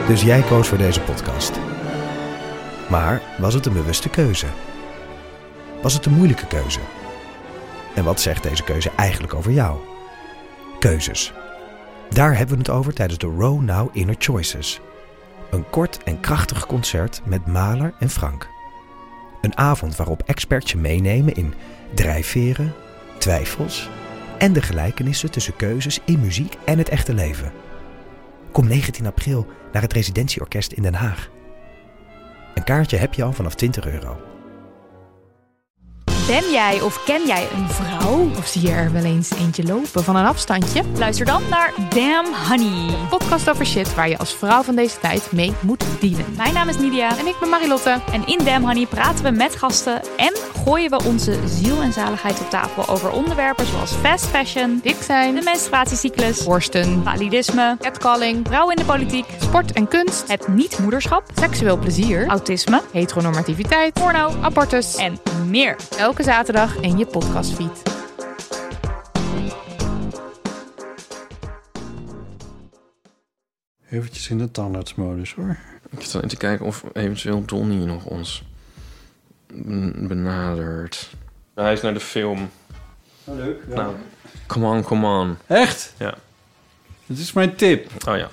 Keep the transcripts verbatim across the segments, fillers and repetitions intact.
Dus jij koos voor deze podcast. Maar was het een bewuste keuze? Was het een moeilijke keuze? En wat zegt deze keuze eigenlijk over jou? Keuzes. Daar hebben we het over tijdens de Row Now Inner Choices. Een kort en krachtig concert met Mahler en Frank. Een avond waarop experts je meenemen in drijfveren, twijfels en de gelijkenissen tussen keuzes in muziek en het echte leven. Kom negentien april naar het Residentieorkest in Den Haag. Een kaartje heb je al vanaf twintig euro. Ben jij of ken jij een vrouw? Of zie je er wel eens eentje lopen van een afstandje? Luister dan naar Damn Honey. Een podcast over shit waar je als vrouw van deze tijd mee moet dealen. Mijn naam is Nidia. En ik ben Marilotte. En in Damn Honey praten we met gasten en gooien we onze ziel en zaligheid op tafel over onderwerpen zoals fast fashion, dik zijn, de menstruatiecyclus, borsten, validisme, catcalling, vrouwen in de politiek, sport en kunst, het niet-moederschap, seksueel plezier, autisme, heteronormativiteit, porno, abortus en meer. Elke zaterdag in je podcastfeed. Eventjes in de tandartsmodus, hoor. Ik zit alleen te kijken of eventueel Donnie nog ons benadert. Ja, hij is naar de film. Oh, leuk. Ja. Nou, come on, come on. Echt? Ja. Dat is mijn tip. Oh ja.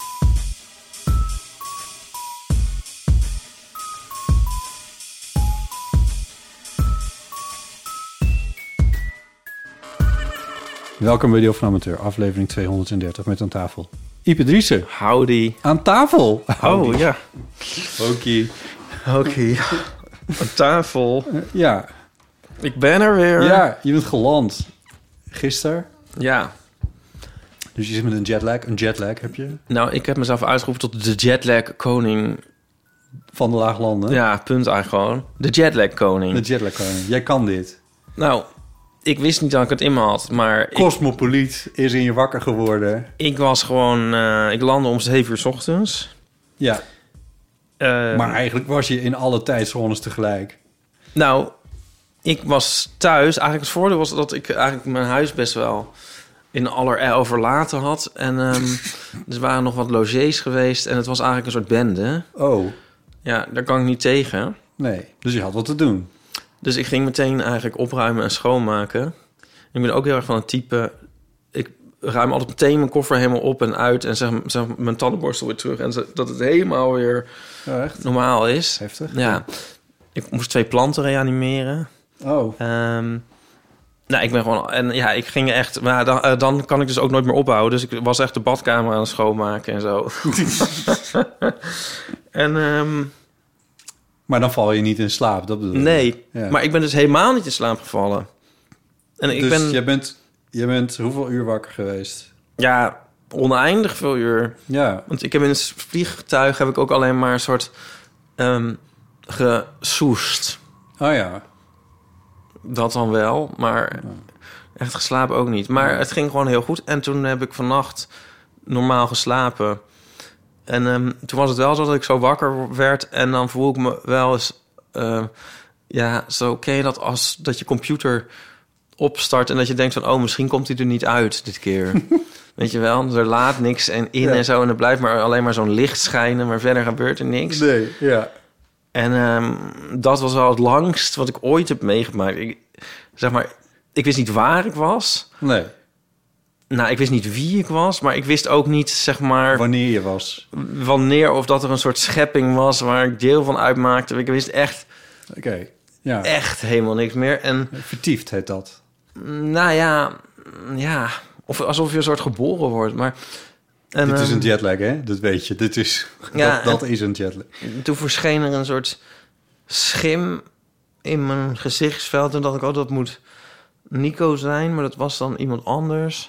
Welkom bij Deel van Amateur, aflevering tweehonderddertig met aan tafel Ipe Driessen. Howdy. Aan tafel. Howdy. Oh ja. Oké. Oké. Aan tafel. Uh, ja. Ik ben er weer. Ja, je bent geland. Gisteren. Ja. Dus je zit met een jetlag. Een jetlag heb je. Nou, ik heb mezelf uitgeroepen tot de jetlag koning. Van de laaglanden. Ja, punt eigenlijk gewoon. De jetlag koning. De jetlag koning. Jij kan dit. Nou, ik wist niet dat ik het in me had, maar... Cosmopoliet ik, is in je wakker geworden. Ik was gewoon... Uh, ik landde om zeven uur 's ochtends. Ja. Uh, maar eigenlijk was je in alle tijdzones tegelijk. Nou, ik was thuis. Eigenlijk het voordeel was dat ik eigenlijk mijn huis best wel in aller overlaten had. En um, er waren nog wat logés geweest. En het was eigenlijk een soort bende. Oh. Ja, daar kan ik niet tegen. Nee, dus je had wat te doen. Dus ik ging meteen eigenlijk opruimen en schoonmaken. Ik ben ook heel erg van het type... Ik ruim altijd meteen mijn koffer helemaal op en uit... en zeg, zeg mijn tandenborstel weer terug... en dat het helemaal weer oh, echt? normaal is. Heftig. Ja. Ik moest twee planten reanimeren. Oh. Um, nou, ik ben gewoon... En ja, ik ging echt... Maar dan, uh, dan kan ik dus ook nooit meer ophouden. Dus ik was echt de badkamer aan het schoonmaken en zo. en... Um, Maar dan val je niet in slaap, dat bedoel je? Nee, ja. Maar ik ben dus helemaal niet in slaap gevallen. En ik dus ben... jij bent, jij bent hoeveel uur wakker geweest? Ja, oneindig veel uur. Ja. Want ik heb in het vliegtuig heb ik ook alleen maar een soort um, gesoest. Oh ja. Dat dan wel, maar ja. Echt geslapen ook niet. Maar ja. Het ging gewoon heel goed. En toen heb ik vannacht normaal geslapen... En um, toen was het wel zo dat ik zo wakker werd... en dan voel ik me wel eens... Uh, ja, zo ken je dat als dat je computer opstart... en dat je denkt van... oh, misschien komt hij er niet uit dit keer. Weet je wel, er laat niks en in ja. en zo... en er blijft maar alleen maar zo'n licht schijnen... maar verder gebeurt er niks. Nee, ja. En um, dat was wel het langst wat ik ooit heb meegemaakt. Ik, zeg maar, ik wist niet waar ik was... Nee. Nou, ik wist niet wie ik was, maar ik wist ook niet, zeg maar... Wanneer je was. Wanneer, of dat er een soort schepping was waar ik deel van uitmaakte. Ik wist echt... Oké, okay. Ja. Echt helemaal niks meer. En, vertiefd heet dat. Nou ja, ja. Of alsof je een soort geboren wordt, maar... En, Dit is een jetlag, hè? Dat weet je. Dit is, ja, dat, dat is een jetlag. Toen verscheen er een soort schim in mijn gezichtsveld... en dacht ik, oh, dat moet... Nico zijn, maar dat was dan iemand anders.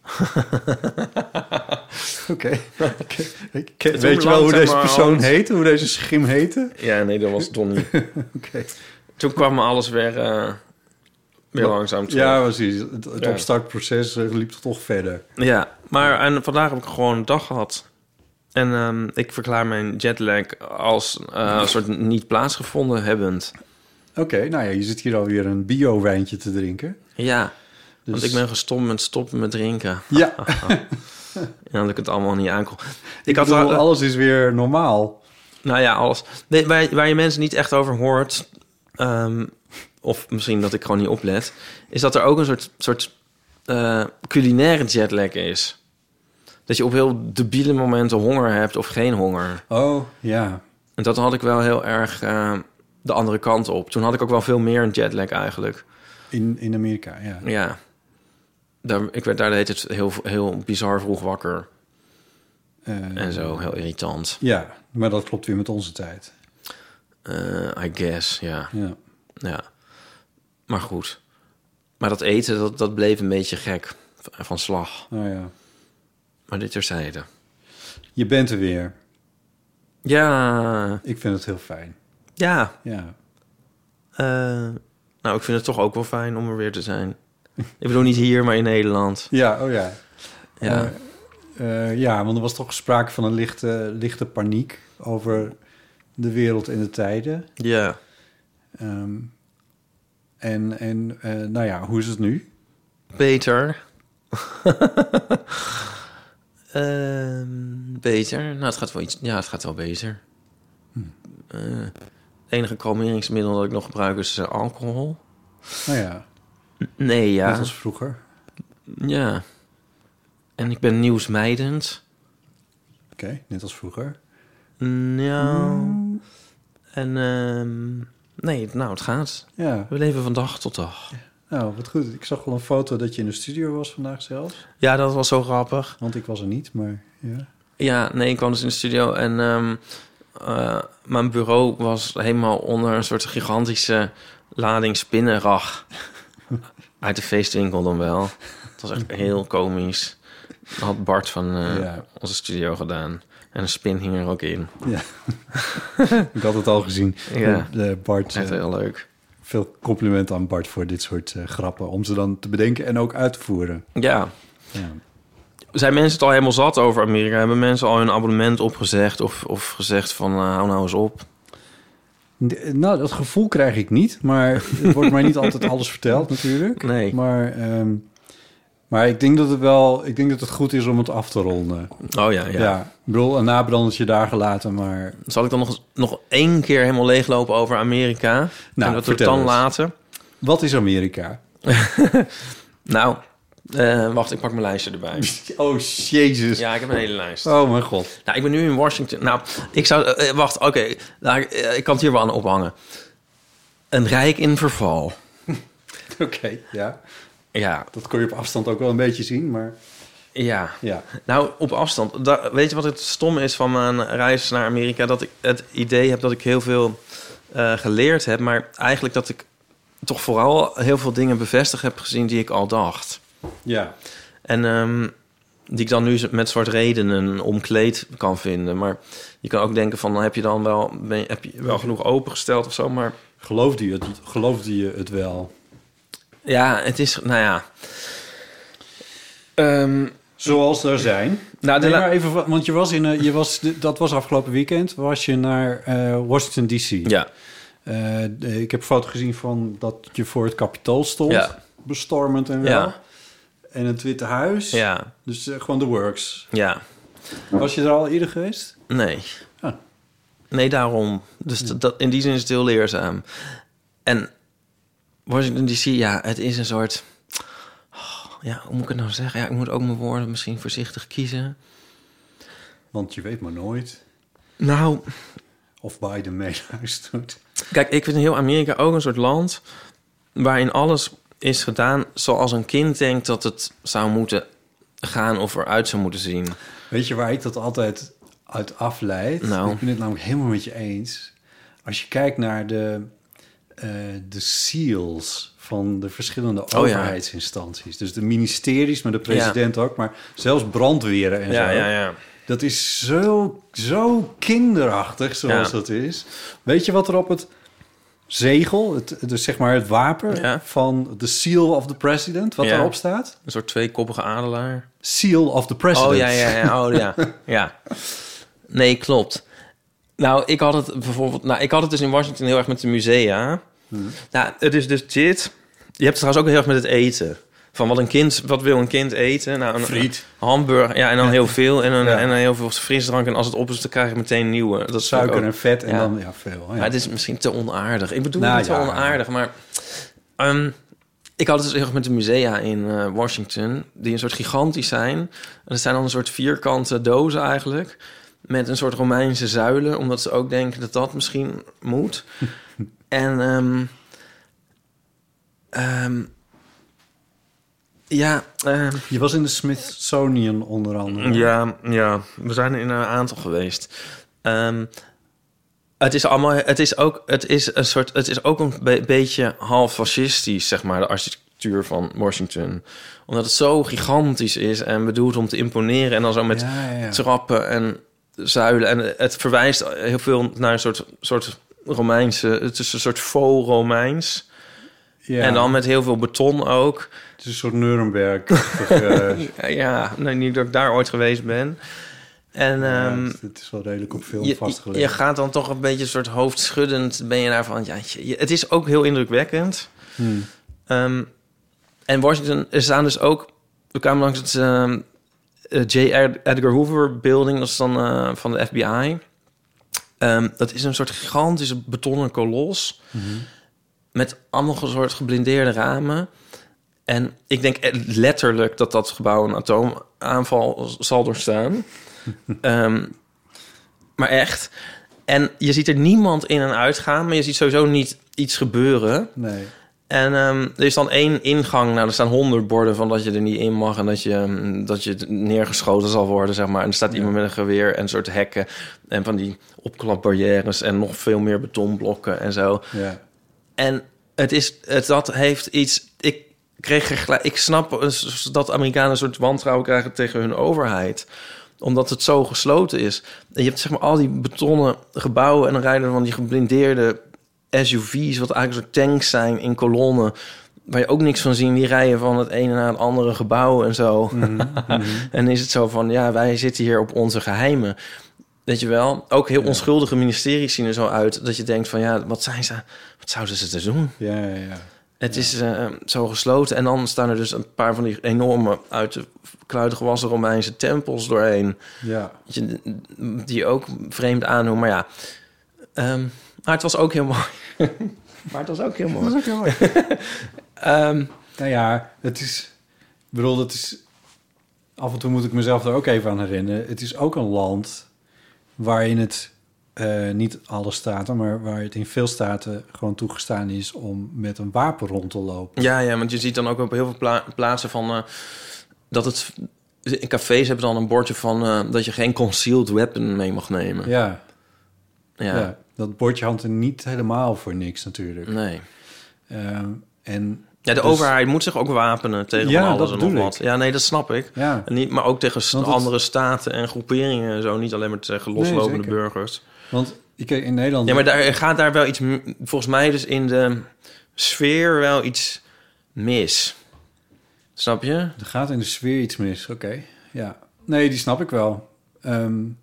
Oké. Okay. Weet je wel hoe deze persoon hand... heette? Hoe deze schim heette? Ja, nee, dat was Donnie. Oké. Okay. Toen kwam me alles weer, uh, weer ja, langzaam terug. Ja, precies. Het, het ja. opstartproces uh, liep toch verder. Ja, maar en vandaag heb ik gewoon een dag gehad. En um, ik verklaar mijn jetlag als uh, een soort niet plaatsgevonden hebbend. Oké, okay, nou ja, je zit hier alweer een bio-wijntje te drinken. Ja, dus... want ik ben gestopt met stoppen met drinken. Ja. En dat ik het allemaal niet aankon. Ik, Ik had bedoel, al, alles is weer normaal. Nou ja, alles. Nee, waar, waar je mensen niet echt over hoort... Um, of misschien dat ik gewoon niet oplet... is dat er ook een soort, soort uh, culinaire jetlag is. Dat je op heel debiele momenten honger hebt of geen honger. Oh, ja. En dat had ik wel heel erg uh, de andere kant op. Toen had ik ook wel veel meer een jetlag eigenlijk. In, in Amerika, ja. Ja. Daar, ik werd daar de hele tijd heel, heel bizar vroeg wakker. Uh, en zo, heel irritant. Ja, maar dat klopt weer met onze tijd. Uh, I guess, ja. ja. Ja. Maar goed. Maar dat eten, dat, dat bleef een beetje gek van slag. Oh ja. Maar dit terzijde. Je bent er weer. Ja. Ik vind het heel fijn. Ja. Ja. Uh, nou, ik vind het toch ook wel fijn om er weer te zijn. Ik bedoel niet hier, maar in Nederland. Ja, oh ja. Ja. Uh, uh, ja, want er was toch sprake van een lichte, lichte paniek over de wereld en de tijden. Ja. Um, en, en uh, nou ja, hoe is het nu? Beter. uh, beter. Nou, het gaat wel iets. Ja, het gaat wel beter. Hm. Uh, het enige kalmeringsmiddel dat ik nog gebruik is uh, alcohol. Nou ja. Nee, ja. Net als vroeger. Ja. En ik ben nieuwsmijdend. Oké, okay, net als vroeger. Nou. Mm. En um, nee, nou, het gaat. Ja. We leven van dag tot dag. Ja. Nou, wat goed. Ik zag wel een foto dat je in de studio was vandaag zelfs. Ja, dat was zo grappig. Want ik was er niet, maar ja. Ja, nee, ik kwam dus in de studio en um, uh, mijn bureau was helemaal onder een soort gigantische lading spinnenrag. Uit de feestwinkel dan wel. Het was echt heel komisch. Dat had Bart van uh, ja. onze studio gedaan. En een spin hing er ook in. Ja. Ik had het al gezien. Ja, de, de Bart, echt heel leuk. Veel complimenten aan Bart voor dit soort uh, grappen. Om ze dan te bedenken en ook uit te voeren. Ja. Ja. Zijn mensen het al helemaal zat over Amerika? Hebben mensen al hun abonnement opgezegd? Of, of gezegd van, uh, hou nou eens op? De, nou, dat gevoel krijg ik niet. Maar er wordt mij niet altijd alles verteld natuurlijk. Nee. Maar, um, maar ik denk dat het wel... Ik denk dat het goed is om het af te ronden. Oh ja, ja. Ja, ik bedoel, een nabrandertje daar gelaten, maar... Zal ik dan nog, nog één keer helemaal leeglopen over Amerika? Nou, en dat we het dan eens. laten? Wat is Amerika? Nou... Uh, wacht, ik pak mijn lijstje erbij. Oh, jezus. Ja, ik heb een hele lijst. Oh, mijn god. Nou, ik ben nu in Washington. Nou, ik zou... Uh, wacht, oké. Okay. Nou, uh, ik kan het hier wel aan ophangen. Een rijk in verval. Oké, okay, ja. Ja. Dat kon je op afstand ook wel een beetje zien, maar... Ja. ja. Nou, op afstand. Da- weet je wat het stom is van mijn reis naar Amerika? Dat ik het idee heb dat ik heel veel uh, geleerd heb. Maar eigenlijk dat ik toch vooral heel veel dingen bevestigd heb gezien die ik al dacht. Ja. En um, die ik dan nu met soort redenen omkleed kan vinden. Maar je kan ook denken van, heb je dan wel, ben je, heb je wel genoeg opengesteld of zo? Maar geloofde je het, geloofde je het wel? Ja, het is, nou ja. Um, Zoals er zijn. Nou, nee, maar even, want je was in, uh, je was, dat was afgelopen weekend, was je naar uh, Washington D C. Ja. Uh, ik heb een foto gezien van dat je voor het Capitool stond. Ja. Bestormend en wel. Ja. En het Witte Huis. Ja. Dus uh, gewoon de works. Ja. Was je er al eerder geweest? Nee. Ah. Nee, daarom. Dus Ja. dat, in die zin is het heel leerzaam. En Washington D C, ja, het is een soort... Oh, ja, hoe moet ik het nou zeggen? Ja, ik moet ook mijn woorden misschien voorzichtig kiezen. Want je weet maar nooit. Nou... Of Biden meeluistert. Kijk, ik vind heel Amerika ook een soort land... waarin alles is gedaan zoals een kind denkt dat het zou moeten gaan of eruit zou moeten zien. Weet je waar ik dat altijd uit afleid? Nou. Ik ben het namelijk helemaal met je eens. Als je kijkt naar de, uh, de seals van de verschillende Oh, ja. overheidsinstanties. Dus de ministeries, maar de president Ja. ook. Maar zelfs brandweren en Ja, zo. ja, ja. Dat is zo, zo kinderachtig zoals Ja. dat is. Weet je wat er op het zegel, het, dus zeg maar het wapen Ja. van de seal of the president, wat Ja. daarop staat? Een soort tweekoppige adelaar. Seal of the president. Oh, ja, ja, ja. Oh, ja. Ja. Nee, klopt. Nou, ik had het bijvoorbeeld... Nou, ik had het dus in Washington heel erg met de musea. Hmm. Nou, het is dus dit. Je hebt het trouwens ook heel erg met het eten. van wat een kind, wat wil een kind eten? Nou, een Friet. hamburger, ja, en dan Ja. heel veel en dan, Ja. en dan heel veel frisdrank. En als het op is, dan krijg je meteen een nieuwe. Dat is Suiker ook, en vet en ja. dan ja, veel. Ja. Maar het is misschien te onaardig. Ik bedoel Nou, niet te ja. onaardig, maar um, ik had het dus heel erg met de musea in uh, Washington, die een soort gigantisch zijn. En dat zijn dan een soort vierkante dozen eigenlijk, met een soort Romeinse zuilen, omdat ze ook denken dat dat misschien moet. en um, um, ja, um, Je was in de Smithsonian onder andere. ja, ja, we zijn er in een aantal geweest. Um, het is allemaal, het is ook, het is een soort, het is ook een be- beetje half fascistisch, zeg maar, de architectuur van Washington, omdat het zo gigantisch is en bedoeld om te imponeren en dan zo met Ja, ja, ja. trappen en zuilen en het verwijst heel veel naar een soort, soort Romeinse, het is een soort faux Romeins Ja. en dan met heel veel beton ook. Het is een soort Nuremberg. uh, Ja, nee, niet dat ik daar ooit geweest ben. En ja, um, het, het is wel redelijk op film je, vastgelegd. je gaat dan toch een beetje een soort hoofdschuddend, ben je daarvan, ja, je, het is ook heel indrukwekkend. Hmm. Um, en Washington, er staan dus ook, we kwamen langs het um, J. Edgar Hoover Building, dat is dan uh, van de F B I. Um, dat is een soort gigantische betonnen kolos, Mm-hmm. met allemaal een soort geblindeerde ramen. En ik denk letterlijk dat dat gebouw een atoomaanval zal doorstaan. um, maar echt. En je ziet er niemand in en uitgaan, maar je ziet sowieso niet iets gebeuren. Nee. En um, er is dan één ingang. Nou, er staan honderd borden van dat je er niet in mag en dat je, um, dat je neergeschoten zal worden, zeg maar. En er staat iemand met een geweer en een soort hekken en van die opklapbarrières en nog veel meer betonblokken en zo. Ja. En het is, het, dat heeft iets. Ik kreeg er gelijk. Ik snap dat Amerikanen een soort wantrouwen krijgen tegen hun overheid, omdat het zo gesloten is. En je hebt zeg maar al die betonnen gebouwen en dan rijden van die geblindeerde S U V's, wat eigenlijk een soort tanks zijn in kolonnen, waar je ook niks van ziet. Die rijden van het ene naar het andere gebouw en zo. Mm-hmm. Mm-hmm. En dan is het zo van, ja, wij zitten hier op onze geheimen. Weet je wel? Ook heel Ja. onschuldige ministeries zien er zo uit dat je denkt van, ja, wat zijn ze? Wat zouden ze te doen? Ja, ja, ja. Het Ja. is uh, zo gesloten. En dan staan er dus een paar van die enorme, uit de kluiten gewassen Romeinse tempels doorheen. Ja. Je, die ook vreemd aandoen. Maar ja, um, maar het was ook heel mooi. maar het was ook heel mooi. Dat is ook heel mooi. um, Nou ja, het is... Ik bedoel, het is... Af en toe moet ik mezelf er ook even aan herinneren. Het is ook een land waarin het... Uh, niet alle staten, maar waar het in veel staten gewoon toegestaan is om met een wapen rond te lopen. Ja, ja, want je ziet dan ook op heel veel pla- plaatsen van uh, dat het in cafés hebben dan een bordje van uh, dat je geen concealed weapon mee mag nemen. Ja, Ja, ja. Dat bordje hangt er niet helemaal voor niks natuurlijk. nee. Uh, en Ja, de dus, overheid moet zich ook wapenen tegen Ja, van alles dat en nog bedoel wat. ik. Ja, nee, dat snap ik. Ja, En niet, maar ook tegen st- Want het- andere staten en groeperingen en zo. Niet alleen maar tegen loslopende zeker. burgers. want ik in Nederland... Ja, maar daar gaat daar wel iets... m- Volgens mij dus in de sfeer wel iets mis. Snap je? Er gaat in de sfeer iets mis, oké. Ja, nee, die snap ik wel. Um,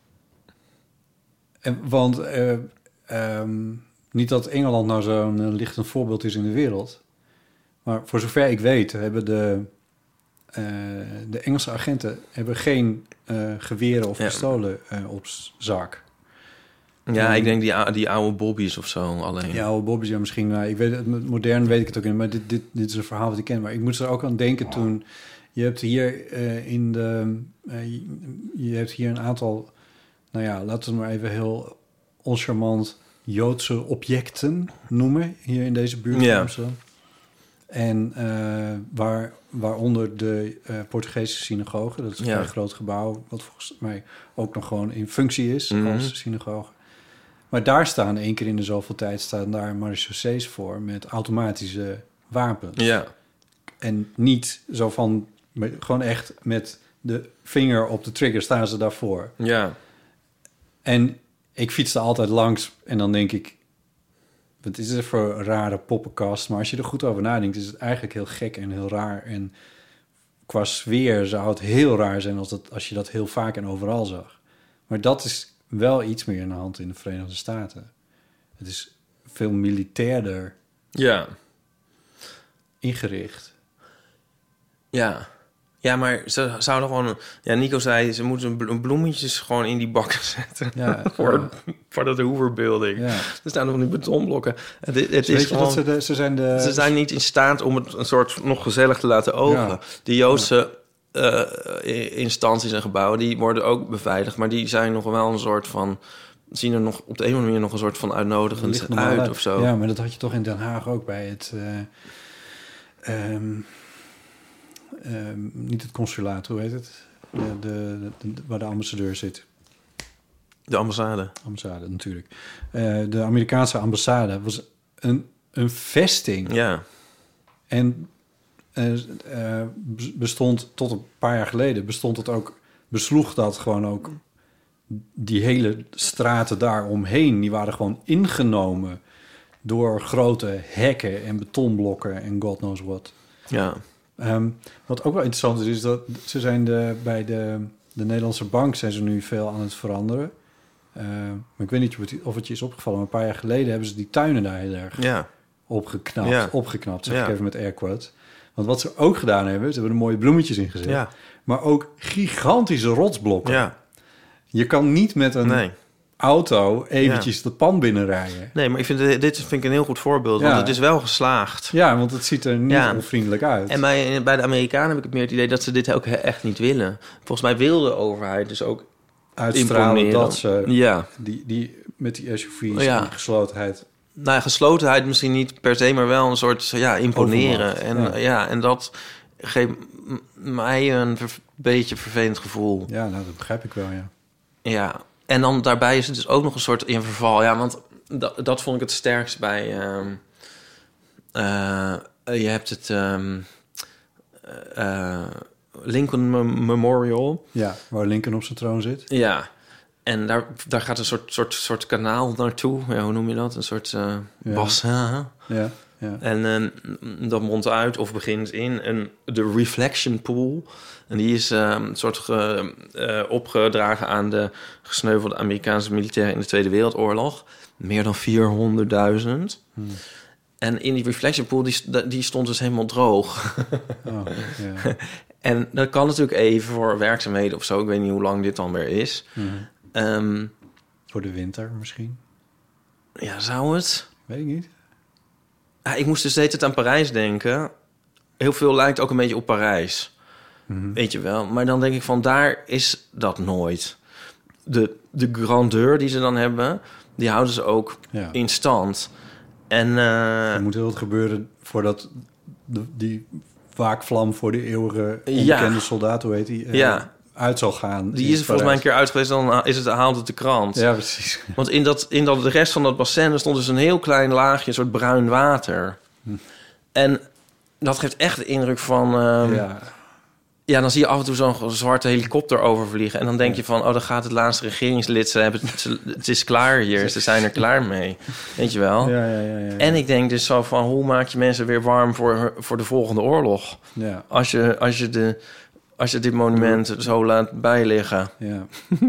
en, want uh, um, niet dat Engeland nou zo'n uh, lichtend voorbeeld is in de wereld. Maar voor zover ik weet hebben de, uh, de Engelse agenten hebben geen uh, geweren of Ja. pistolen uh, op zak. Ja, Um, ik denk die, ou- die oude bobby's of zo alleen. Ja, oude Bobby's, ja, misschien. Nou, ik weet het, modern weet ik het ook niet. Maar dit, dit, dit is een verhaal wat ik ken. Maar ik moest er ook aan denken toen... Je hebt hier uh, in de... Uh, je, je hebt hier een aantal... Nou ja, laten we het maar even heel oncharmant... Joodse objecten noemen. Hier in deze buurt. Ja. Amsterdam. En uh, waar, waaronder de uh, Portugese synagoge. Dat is een Ja. vrij groot gebouw. Wat volgens mij ook nog gewoon in functie is Mhm. als synagoge. Maar daar staan één keer in de zoveel tijd... staan daar marechaussees voor met automatische wapens. Ja. En niet zo van... met- gewoon echt met de vinger op de trigger staan ze daarvoor. Ja. En ik fietste altijd langs en dan denk ik... wat is dit voor een rare poppenkast? Maar als je er goed over nadenkt... is het eigenlijk heel gek en heel raar. En qua sfeer zou het heel raar zijn... als, dat, als je dat heel vaak en overal zag. Maar dat is wel iets meer aan de hand in de Verenigde Staten. Het is veel militairder Ja. ingericht. Ja. Ja, maar ze zouden gewoon... Ja, Nico zei, ze moeten blo- bloemetjes gewoon in die bakken zetten. Ja, voor, ja. voor dat Hoover-building. Ja. Er staan nog die betonblokken. Het, het Dus is weet je gewoon... dat ze, de, ze zijn de... Ze zijn niet in staat om het een soort nog gezellig te laten openen. Ja. De Joodse uh, instanties en gebouwen, die worden ook beveiligd. Maar die zijn nog wel een soort van... zien er nog op de een of andere manier nog een soort van uitnodigend uit, uit of zo. Ja, maar dat had je toch in Den Haag ook bij het... Uh, um, um, niet het consulaat, hoe heet het? De, de, de, de, waar de ambassadeur zit. De ambassade. Ambassade, natuurlijk. Uh, de Amerikaanse ambassade was een, een vesting. Ja. En uh, uh, bestond tot een paar jaar geleden... bestond het ook... besloeg dat gewoon ook... die hele straten daar omheen... die waren gewoon ingenomen... door grote hekken en betonblokken... en god knows what. Ja. Um, wat ook wel interessant is... is dat ze zijn de, bij de, de Nederlandse bank... zijn ze nu veel aan het veranderen... Uh, maar ik weet niet of het je is opgevallen... maar een paar jaar geleden hebben ze die tuinen daar heel erg ja. opgeknapt. Ja. Opgeknapt, zeg ja. ik even met air quotes. Want wat ze ook gedaan hebben... ze hebben er mooie bloemetjes in gezet. Ja. Maar ook gigantische rotsblokken. Ja. Je kan niet met een nee. auto eventjes ja. de pan binnenrijden. Nee, maar ik vind dit vind ik een heel goed voorbeeld. Ja. Want het is wel geslaagd. Ja, want het ziet er niet ja. onvriendelijk uit. En bij, bij de Amerikanen heb ik het meer het idee... dat ze dit ook echt niet willen. Volgens mij wil de overheid dus ook... uitstralen dat ze ja. die, die, met die S U V's ja. en die geslotenheid... Nou, geslotenheid misschien niet per se... maar wel een soort ja, imponeren. Overmacht, En, ja. ja, en dat geeft mij een ver, beetje vervelend gevoel. Ja, nou, dat begrijp ik wel, ja. Ja, en dan daarbij is het dus ook nog een soort in verval. Ja, want dat, dat vond ik het sterkst bij... Um, uh, je hebt het um, uh, Lincoln Memorial. Ja, waar Lincoln op zijn troon zit. Ja, en daar, daar gaat een soort, soort, soort kanaal naartoe. Ja, hoe noem je dat? Een soort uh, ja. bassin. Ja, ja. En uh, dat mondt uit of begint in een, de Reflection Pool. En die is uh, een soort ge, uh, opgedragen aan de gesneuvelde Amerikaanse militairen in de Tweede Wereldoorlog. Meer dan vierhonderdduizend. Hmm. En in die Reflection Pool, die, die stond dus helemaal droog. Oh, ja. En dat kan natuurlijk even voor werkzaamheden of zo. Ik weet niet hoe lang dit dan weer is. Mm-hmm. Um, voor de winter misschien? Ja, zou het? Weet ik niet. Ja, ik moest dus steeds aan Parijs denken. Heel veel lijkt ook een beetje op Parijs. Mm-hmm. Weet je wel. Maar dan denk ik van, daar is dat nooit. De, de grandeur die ze dan hebben, die houden ze ook ja. in stand. En uh, er moet heel wat gebeuren voordat de, die waakvlam voor de eeuwige onbekende ja. soldaat, hoe heet die, uh, ja. uit zal gaan. Die is er volgens mij een keer uit geweest, dan is het haalt het de krant. Ja, precies. Want in, dat, in dat, de rest van dat bassin stond dus een heel klein laagje, een soort bruin water. Hm. En dat geeft echt de indruk van... Um, ja. ja, dan zie je af en toe zo'n zwarte helikopter overvliegen. En dan denk je van, oh, dan gaat het laatste regeringslid... Ze hebben het, het is klaar hier, ze zijn er klaar mee. Weet je wel? Ja, ja, ja, ja, ja. En ik denk dus zo van, hoe maak je mensen weer warm voor, voor de volgende oorlog? Ja. Als je, als je, de, als je dit monument zo laat bijliggen. Ja.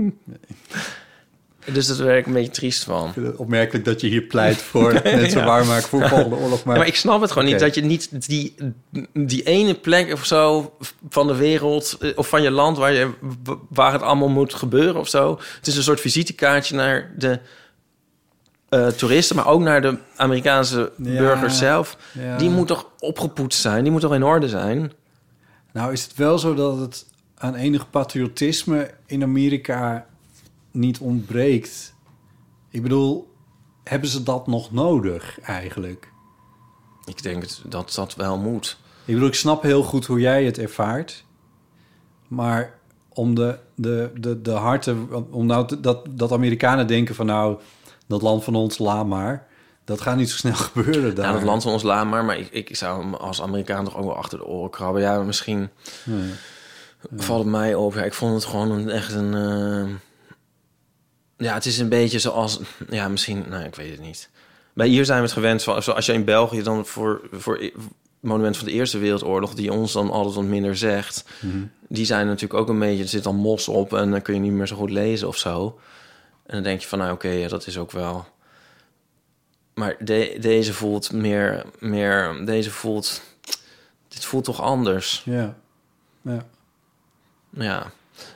Dus dat werk ik een beetje triest van. Ik vind het opmerkelijk dat je hier pleit voor mensen ja. warm maken voor de volgende oorlog. Maar, ja, maar ik snap het gewoon okay. niet, dat je niet die, die ene plek of zo van de wereld of van je land waar, je, waar het allemaal moet gebeuren of zo. Het is een soort visitekaartje naar de uh, toeristen, maar ook naar de Amerikaanse ja. burgers zelf. Ja. Die moet toch opgepoetst zijn? Die moet toch in orde zijn? Nou, is het wel zo dat het aan enig patriotisme in Amerika niet ontbreekt. Ik bedoel, hebben ze dat nog nodig eigenlijk? Ik denk dat dat wel moet. Ik bedoel, ik snap heel goed hoe jij het ervaart. Maar om de, de, de, de harten... Om nou te, dat, dat Amerikanen denken van nou, dat land van ons, laat maar. Dat gaat niet zo snel gebeuren daar. Ja, dat land van ons, laat maar. Maar ik, ik zou hem als Amerikaan toch ook wel achter de oren krabben. Ja, misschien nee. Ja. valt het mij op. Ja, ik vond het gewoon een, echt een... Uh... Ja, het is een beetje zoals... Ja, misschien... Nou, ik weet het niet. Bij hier zijn we het gewend van... Als je in België dan voor, voor het monument van de Eerste Wereldoorlog... die ons dan altijd wat minder zegt... Mm-hmm. Die zijn natuurlijk ook een beetje... Er zit dan mos op en dan kun je niet meer zo goed lezen of zo. En dan denk je van... Nou, oké, okay, ja, dat is ook wel... Maar de, deze voelt meer, meer... Deze voelt... Dit voelt toch anders? Ja. Ja. Ja.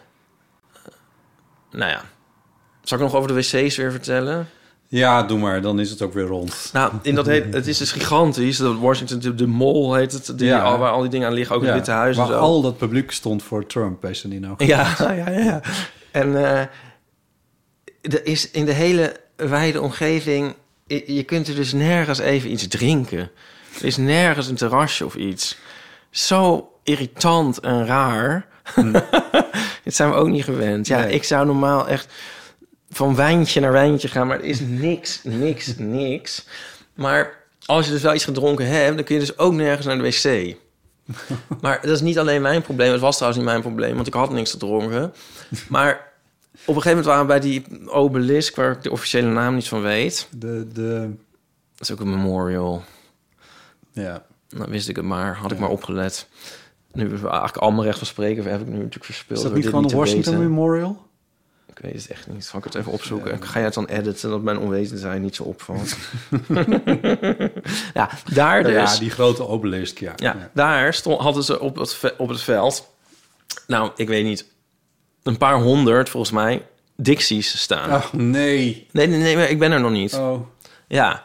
Nou ja. Zal ik nog over de wc's weer vertellen? Ja, doe maar. Dan is het ook weer rond. Nou, in dat heet, het is dus gigantisch. Dat Washington, de, de Mall heet het. Die, Ja. al, waar al die dingen aan liggen. Ook Ja, het Witte Huis en waar zo. al dat publiek stond voor Trump, is er niet nou. Ja, ja, ja. En uh, er is in de hele wijde omgeving... Je, je kunt er dus nergens even iets drinken. Er is nergens een terrasje of iets. Zo irritant en raar. Hmm. Dit zijn we ook niet gewend. Ja, Nee. ik zou normaal echt van wijntje naar wijntje gaan... maar er is niks, niks, niks. Maar als je dus wel iets gedronken hebt... dan kun je dus ook nergens naar de wc. Maar dat is niet alleen mijn probleem. Het was trouwens niet mijn probleem, want ik had niks gedronken. Maar op een gegeven moment waren we bij die obelisk... waar ik de officiële naam niet van weet. De, de... Dat is ook een memorial. Ja. Nou, wist ik het maar. Had ik Ja. maar opgelet. Nu hebben we eigenlijk allemaal recht van spreken. Heb ik nu natuurlijk verspeeld. Is dat door niet dit van de te Washington weten. Memorial? Ik weet het echt niet. Zal ik het even opzoeken? Ja. Ga jij het dan editen dat mijn onwetendheid niet zo opvalt? Ja, daar dus. Ja, die grote obelisk, ja. Ja, ja. daar stond, hadden ze op het, ve- op het veld... Nou, ik weet niet... een paar honderd, volgens mij, Dixies staan. Ach, nee. Nee, nee, nee, maar ik ben er nog niet. Oh. Ja.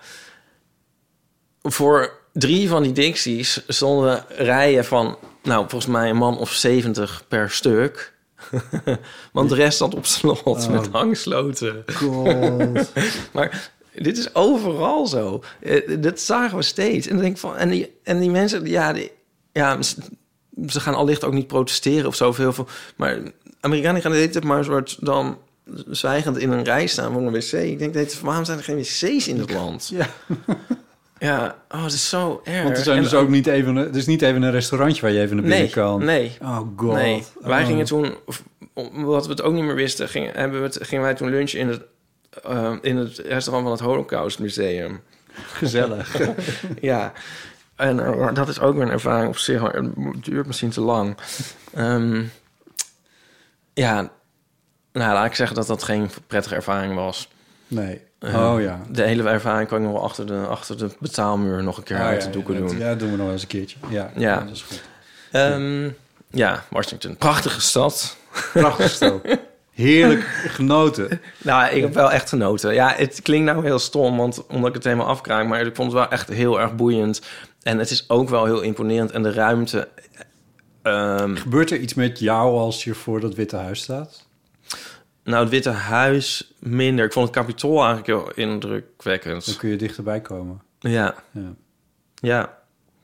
Voor drie van die Dixies stonden rijen van... nou, volgens mij een man of zeventig per stuk... Want de rest zat op slot Oh. met hangsloten. God. Maar dit is overal zo. Eh, Dat zagen we steeds. En dan denk ik van, en die, en die mensen, ja, die, ja, ze- ze gaan allicht ook niet protesteren of zoveel. Veel, maar Amerikanen gaan de hele tijd maar een soort dan zwijgend in een rij staan voor een wc. Ik denk, dat waarom zijn er geen wc's in het land? Ja. Ja, oh, het is zo erg. Want er zijn En- dus ook niet even... Het is niet even een restaurantje waar je even naar binnen nee, kan. nee. Oh god. Nee, wij Oh. gingen toen, of- omdat we het ook niet meer wisten, gingen, hebben we het, gingen wij toen lunchen in het, uh, in het restaurant van het Holocaust Museum. Gezellig. Ja, en uh, ja, dat is ook weer een ervaring op zich, maar het duurt misschien te lang. Um, ja, nou, laat ik zeggen dat dat geen prettige ervaring was. Nee. Uh, Oh ja. De hele ervaring kan ik nog wel achter de, achter de betaalmuur nog een keer Ah, uit ja, de doeken ja, doen. Ja, dat doen we nog eens een keertje. Ja, Ja. dat is goed. Um, ja, Washington. Prachtige stad. Prachtig stel. Heerlijk genoten. Nou, ik heb wel echt genoten. Ja, het klinkt nou heel stom, want omdat ik het helemaal afkraak, maar ik vond het wel echt heel erg boeiend. En het is ook wel heel imponerend. En de ruimte... Um, Gebeurt er iets met jou als je voor dat Witte Huis staat? nou, het Witte Huis minder. Ik vond het Capitool eigenlijk heel indrukwekkend. Dan kun je dichterbij komen. Ja, Ja. ja.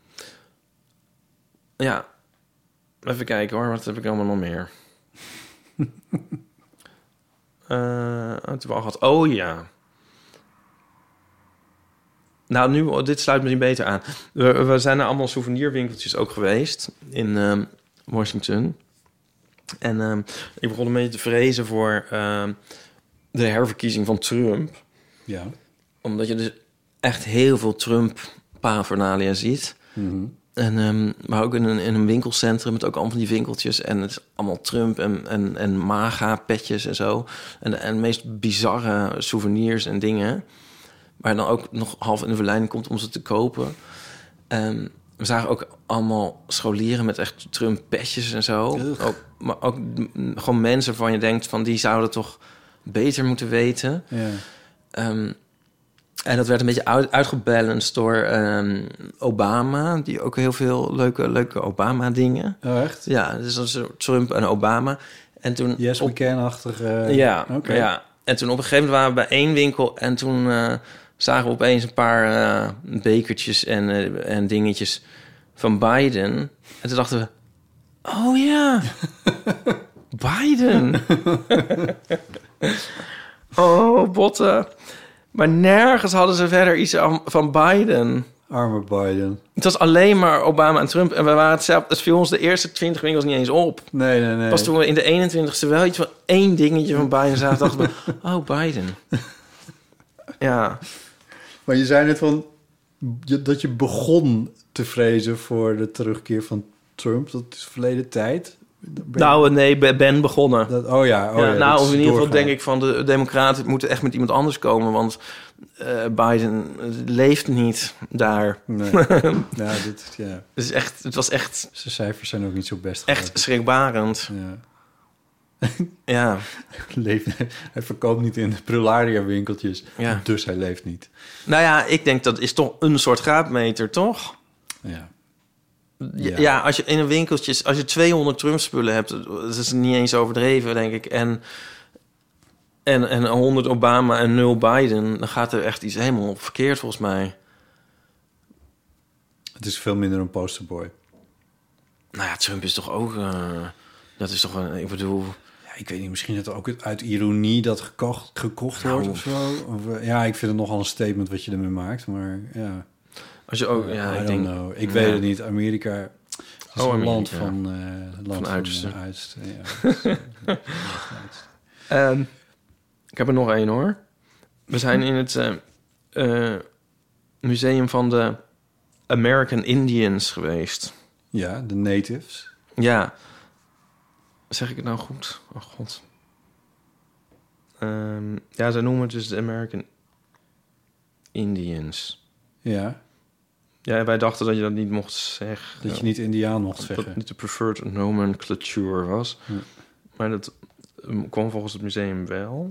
Ja. Even kijken hoor, wat heb ik allemaal nog meer? uh, wat hebben we al gehad? Oh ja. Nou, nu, dit sluit me niet beter aan. We, we zijn naar allemaal souvenirwinkeltjes ook geweest in um, Washington. En um, ik begon een beetje te vrezen voor um, de herverkiezing van Trump. Ja. Omdat je dus echt heel veel Trump-paraphernalia ziet. Mm-hmm. En, um, maar ook in een, in een winkelcentrum met ook allemaal van die winkeltjes. En het is allemaal Trump en, en, en MAGA-petjes en zo. En, en de meest bizarre souvenirs en dingen. Waar dan ook nog half in de verleiding komt om ze te kopen. Um, we zagen ook allemaal scholieren met echt Trump-petjes en zo. Ook, maar ook mm, gewoon mensen waarvan je denkt van... die zouden toch beter moeten weten. Ja. Um, en dat werd een beetje uit, uitgebalanced door um, Obama... die ook heel veel leuke, leuke Obama-dingen. Oh, echt? Ja, dus dat is Trump en Obama. En toen Yes, we op, can-achtig... Uh... ja, Oké. ja, en toen op een gegeven moment waren we bij één winkel... en toen uh, zagen we opeens een paar uh, bekertjes en, uh, en dingetjes van Biden. En toen dachten we... oh ja, Biden. Oh, botten. Maar nergens hadden ze verder iets aan- van Biden. Arme Biden. Het was alleen maar Obama en Trump. En we waren het zelf... Het viel ons de eerste twintig winkels niet eens op. Nee, nee, nee. Pas toen we in de eenentwintigste wel iets van één dingetje van Biden zaten, dachten we, oh, Biden. Ja. Maar je zei net van... je- dat je begon te vrezen voor de terugkeer van Trump. Dat is verleden tijd. Ben- Nou, nee, Ben begonnen. Dat, oh ja, oh ja, ja, nou, dat of is in ieder geval doorgaan. denk ik van de Democraten moeten echt met iemand anders komen. Want uh, Biden leeft niet daar. Nee. Ja, dit, ja. Het, is echt, het was echt... Zijn cijfers zijn ook niet zo best. Echt geloof ik. schrikbarend. Ja. Ja. Leeft, hij verkoopt niet in de prularia winkeltjes, Ja. dus hij leeft niet. Nou ja, ik denk dat is toch een soort graadmeter, toch? Ja. Ja, Ja. ja als je in een winkeltje... Als je tweehonderd Trump-spullen hebt... Dat is niet eens overdreven, denk ik. En, en, en honderd Obama en nul Biden... Dan gaat er echt iets helemaal op verkeerd, volgens mij. Het is veel minder een posterboy. Nou ja, Trump is toch ook... Uh, dat is toch een... Ik bedoel... Ja, ik weet niet, misschien dat er ook uit ironie dat gekocht, gekocht Nou. wordt of zo. Of, uh, ja, ik vind het nogal een statement wat je ermee maakt, maar ja. Als je ook... Ja, I ik don't denk... know. Ik ja. weet het niet. Amerika is Oh, een Amerika. land van... Uh, land Van uiterste. uh, uiterste, ja. Um, ik heb er nog één, hoor. We zijn in het uh, uh, museum van de American Indians geweest. Ja, de natives. Ja. Zeg ik het nou goed? Oh, god. Um, ja, ze noemen het dus de American Indians. Ja, Ja, wij dachten dat je dat niet mocht zeggen. dat je niet Indiaan mocht Dat zeggen. dat niet de preferred nomenclature was. Ja. Maar dat um, kwam volgens het museum wel.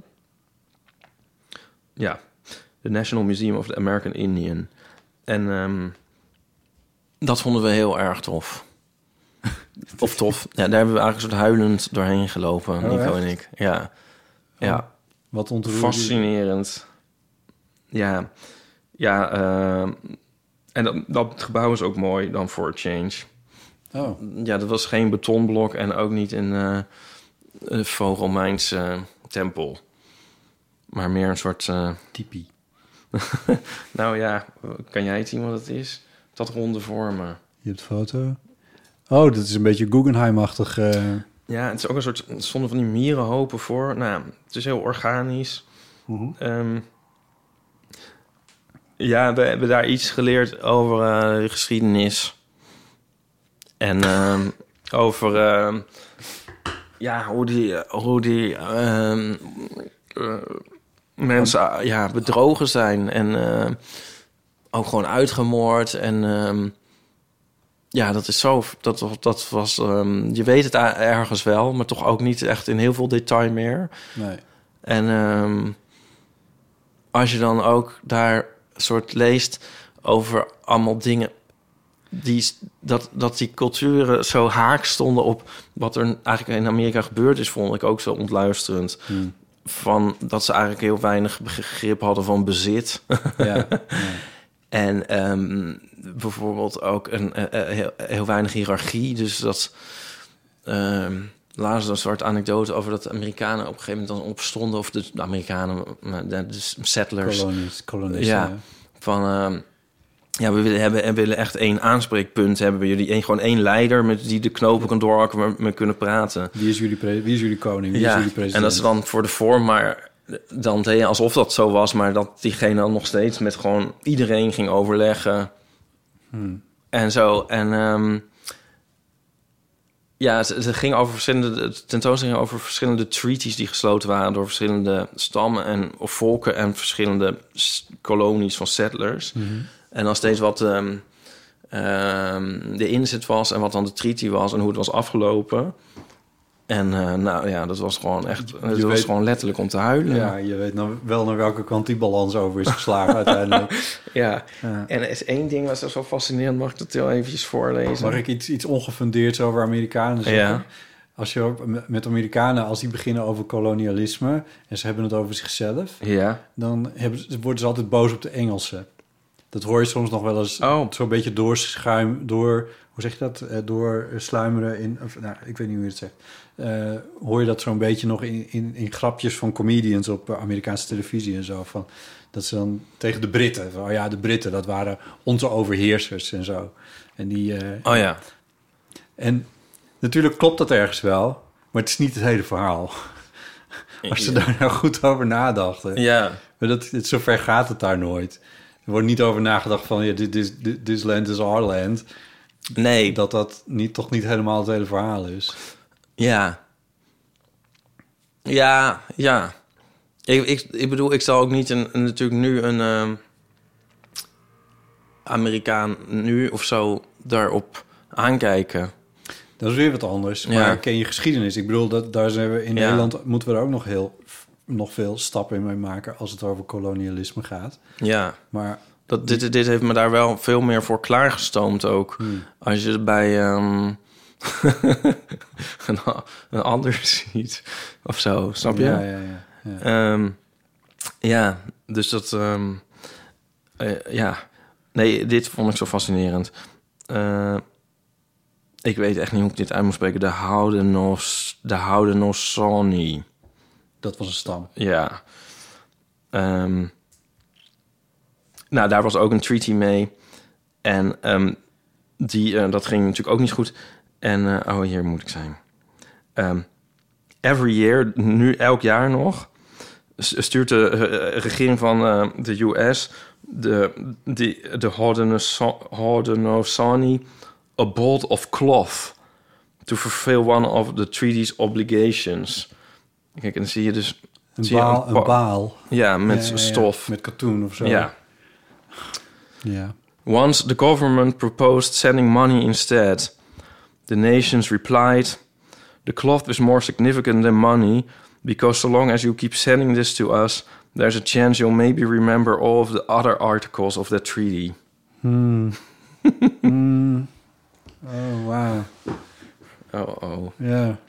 Ja, de National Museum of the American Indian. En um, dat vonden we heel erg tof. Of tof. Ja, daar hebben we eigenlijk een soort huilend doorheen gelopen, Oh, Nico echt? en ik. Ja, ja. Wat ontroerde je? Fascinerend. Ja, ja. Uh, en dat, dat gebouw is ook mooi dan for a change. Oh, Ja, dat was geen betonblok en ook niet een uh, een Vogelmijnse tempel. Maar meer een soort... Uh, typie. nou ja, kan jij het zien wat het is? Dat ronde vormen. Je hebt foto. Oh, dat is een beetje Guggenheim-achtig. Uh... Ja, het is ook een soort... Er stonden van die mierenhopen voor. Nou, het is heel organisch. Uh-huh. Um, ja, we hebben daar iets geleerd over uh, de geschiedenis. En um, over... Uh, ja, hoe die... Hoe die uh, uh, mensen uh, ja, bedrogen zijn. En uh, ook gewoon uitgemoord. En... Um, ja, dat is zo... Dat, dat was... Um, je weet het ergens wel, maar toch ook niet echt in heel veel detail meer. Nee. En um, als je dan ook daar soort leest over allemaal dingen... Die, dat, dat die culturen zo haak stonden op wat er eigenlijk in Amerika gebeurd is... vond ik ook zo ontluisterend. Hmm. Van dat ze eigenlijk heel weinig begrip hadden van bezit. Ja, ja. En um, bijvoorbeeld ook een, uh, heel, heel weinig hiërarchie. Dus dat... Um, laatst een soort anekdote over dat de Amerikanen op een gegeven moment dan opstonden... of de, de Amerikanen, de, de settlers... Kolonies, kolonisten. Ja, van... Uh, ja, we willen, hebben, we willen echt één aanspreekpunt hebben. We jullie één, gewoon één leider met die de knopen kan doorhakken... waar we mee kunnen praten. Wie is jullie, pre- wie is jullie koning? Wie Ja, is jullie president? en dat ze dan voor de vorm maar... dan deed je alsof dat zo was... maar dat diegene dan nog steeds met gewoon iedereen ging overleggen. Hmm. En zo. En... Um, ja, het, het ging over verschillende... Het tentoonstelling over verschillende treaties die gesloten waren... door verschillende stammen en, of volken... en verschillende s- kolonies van settlers. Mm-hmm. En dan steeds wat um, um, de inzet was... en wat dan de treaty was en hoe het was afgelopen. En uh, nou ja, dat was gewoon echt... Het was weet, gewoon letterlijk om te huilen. Ja, je weet nou wel naar welke kant die balans over is geslagen uiteindelijk. Ja. Ja. En er is één ding wat zo fascinerend... mag ik dat heel eventjes voorlezen? Mag ik iets, iets ongefundeerds over Amerikanen zeggen? Ja. Als je met Amerikanen, als die beginnen over kolonialisme... en ze hebben het over zichzelf... Ja. dan hebben, worden ze altijd boos op de Engelsen. Dat hoor je soms nog wel eens Oh. zo'n beetje doorschuim... door, hoe zeg je dat? Uh, door sluimeren in... Of, nou, ik weet niet hoe je het zegt. Uh, hoor je dat zo'n beetje nog in, in, in grapjes van comedians... op uh, Amerikaanse televisie en zo. Van, dat ze dan tegen de Britten... Van, oh ja, de Britten, dat waren onze overheersers en zo. En die... Uh, Oh ja. En natuurlijk klopt dat ergens wel... maar het is niet het hele verhaal. Als ze daar nou goed over nadachten. Ja. Maar dat, het, zover gaat het daar nooit. Er wordt niet over nagedacht van... ja, dit is this land is our land. Nee. Dat dat niet, toch niet helemaal het hele verhaal is. Ja. Ja, ja. Ik, ik, ik bedoel, ik zal ook niet een, een, natuurlijk nu een uh, Amerikaan nu of zo daarop aankijken. Dat is weer wat anders. Ja. Maar ken je geschiedenis? Ik bedoel, dat, daar zijn we in Ja. Nederland moeten we er ook nog heel nog veel stappen in mee maken als het over kolonialisme gaat. Ja, Maar dat, dit, dit heeft me daar wel veel meer voor klaargestoomd ook. Hmm. Als je bij um, een, een ander ziet of zo, snap je? Ja, ja, ja. Ja. Um, ja, dus dat... Um, uh, ja, nee, dit vond ik zo fascinerend. Uh, ik weet echt niet hoe ik dit uit moet spreken. De Houdenos, de Haudenosaunee. Dat was een stam. Ja. Um, nou, daar was ook een treaty mee. En um, die, uh, dat ging natuurlijk ook niet goed. En, uh, oh, hier moet ik zijn. Um, every year, nu elk jaar nog, stuurt de uh, regering van uh, de U S de, de, de Haudenosaunee a bolt of cloth to fulfill one of the treaty's obligations. Kijk, en dan zie je dus... Een zie je baal, een baal. Ja, met Ja, ja, ja. stof. Met katoen of zo. Ja. Ja. Once the government proposed sending money instead, the nations replied, the cloth is more significant than money, because so long as you keep sending this to us, there's a chance you'll maybe remember all of the other articles of that treaty. Hmm. hmm. Oh, wauw. Oh, oh. Ja.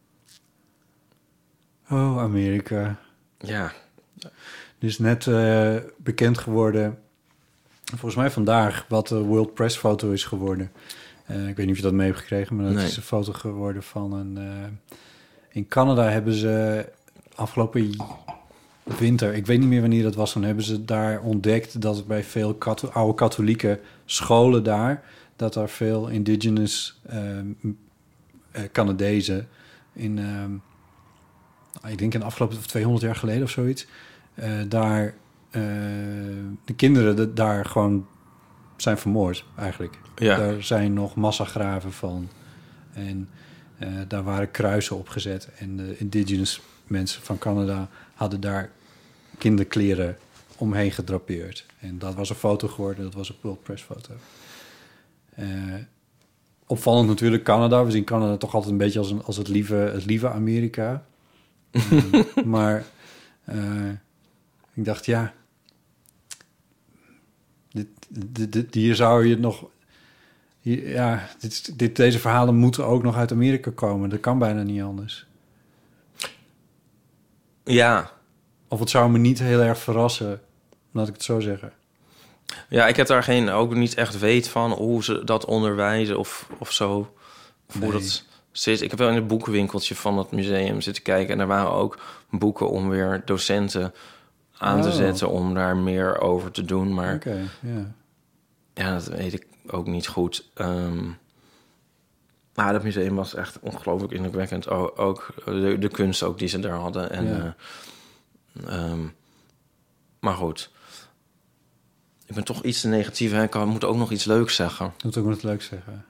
Oh, Amerika. Ja. Er is net uh, bekend geworden, volgens mij vandaag, wat de World Press foto is geworden. Uh, ik weet niet of je dat mee hebt gekregen, maar dat Nee. is een foto geworden van een... Uh, in Canada hebben ze afgelopen winter, ik weet niet meer wanneer dat was, dan hebben ze daar ontdekt dat bij veel katho- oude katholieke scholen daar, dat er veel indigenous um, uh, Canadezen in... Um, ik denk in de afgelopen tweehonderd jaar geleden of zoiets, uh, daar uh, de kinderen de, daar gewoon zijn vermoord eigenlijk. Ja. Daar zijn nog massagraven van. En uh, daar waren kruisen opgezet. En de indigenous mensen van Canada hadden daar kinderkleren omheen gedrapeerd. En dat was een foto geworden, dat was een World Press foto. Uh, opvallend natuurlijk Canada. We zien Canada toch altijd een beetje als, een, als het, lieve, het lieve Amerika. um, maar uh, ik dacht, ja, dit, dit, dit, hier zou je het nog... Hier, ja, dit, dit, deze verhalen moeten ook nog uit Amerika komen. Dat kan bijna niet anders. Ja. Of het zou me niet heel erg verrassen, laat ik het zo zeggen. Ja, ik heb daar geen, ook niet echt weet van hoe ze dat onderwijzen of, of zo. Of hoe Nee. dat zit. Ik heb wel in het boekenwinkeltje van het museum zitten kijken. En er waren ook boeken om weer docenten aan te Oh. zetten om daar meer over te doen. Maar Oké, okay, ja. ja, dat weet ik ook niet goed. Um, maar dat museum was echt ongelooflijk indrukwekkend. O, ook de, de kunst ook die ze daar hadden. En, Ja. uh, um, maar goed. Ik ben toch iets te negatief. Hè? Ik moet ook nog iets leuks zeggen. Ik moet ook wat leuks zeggen.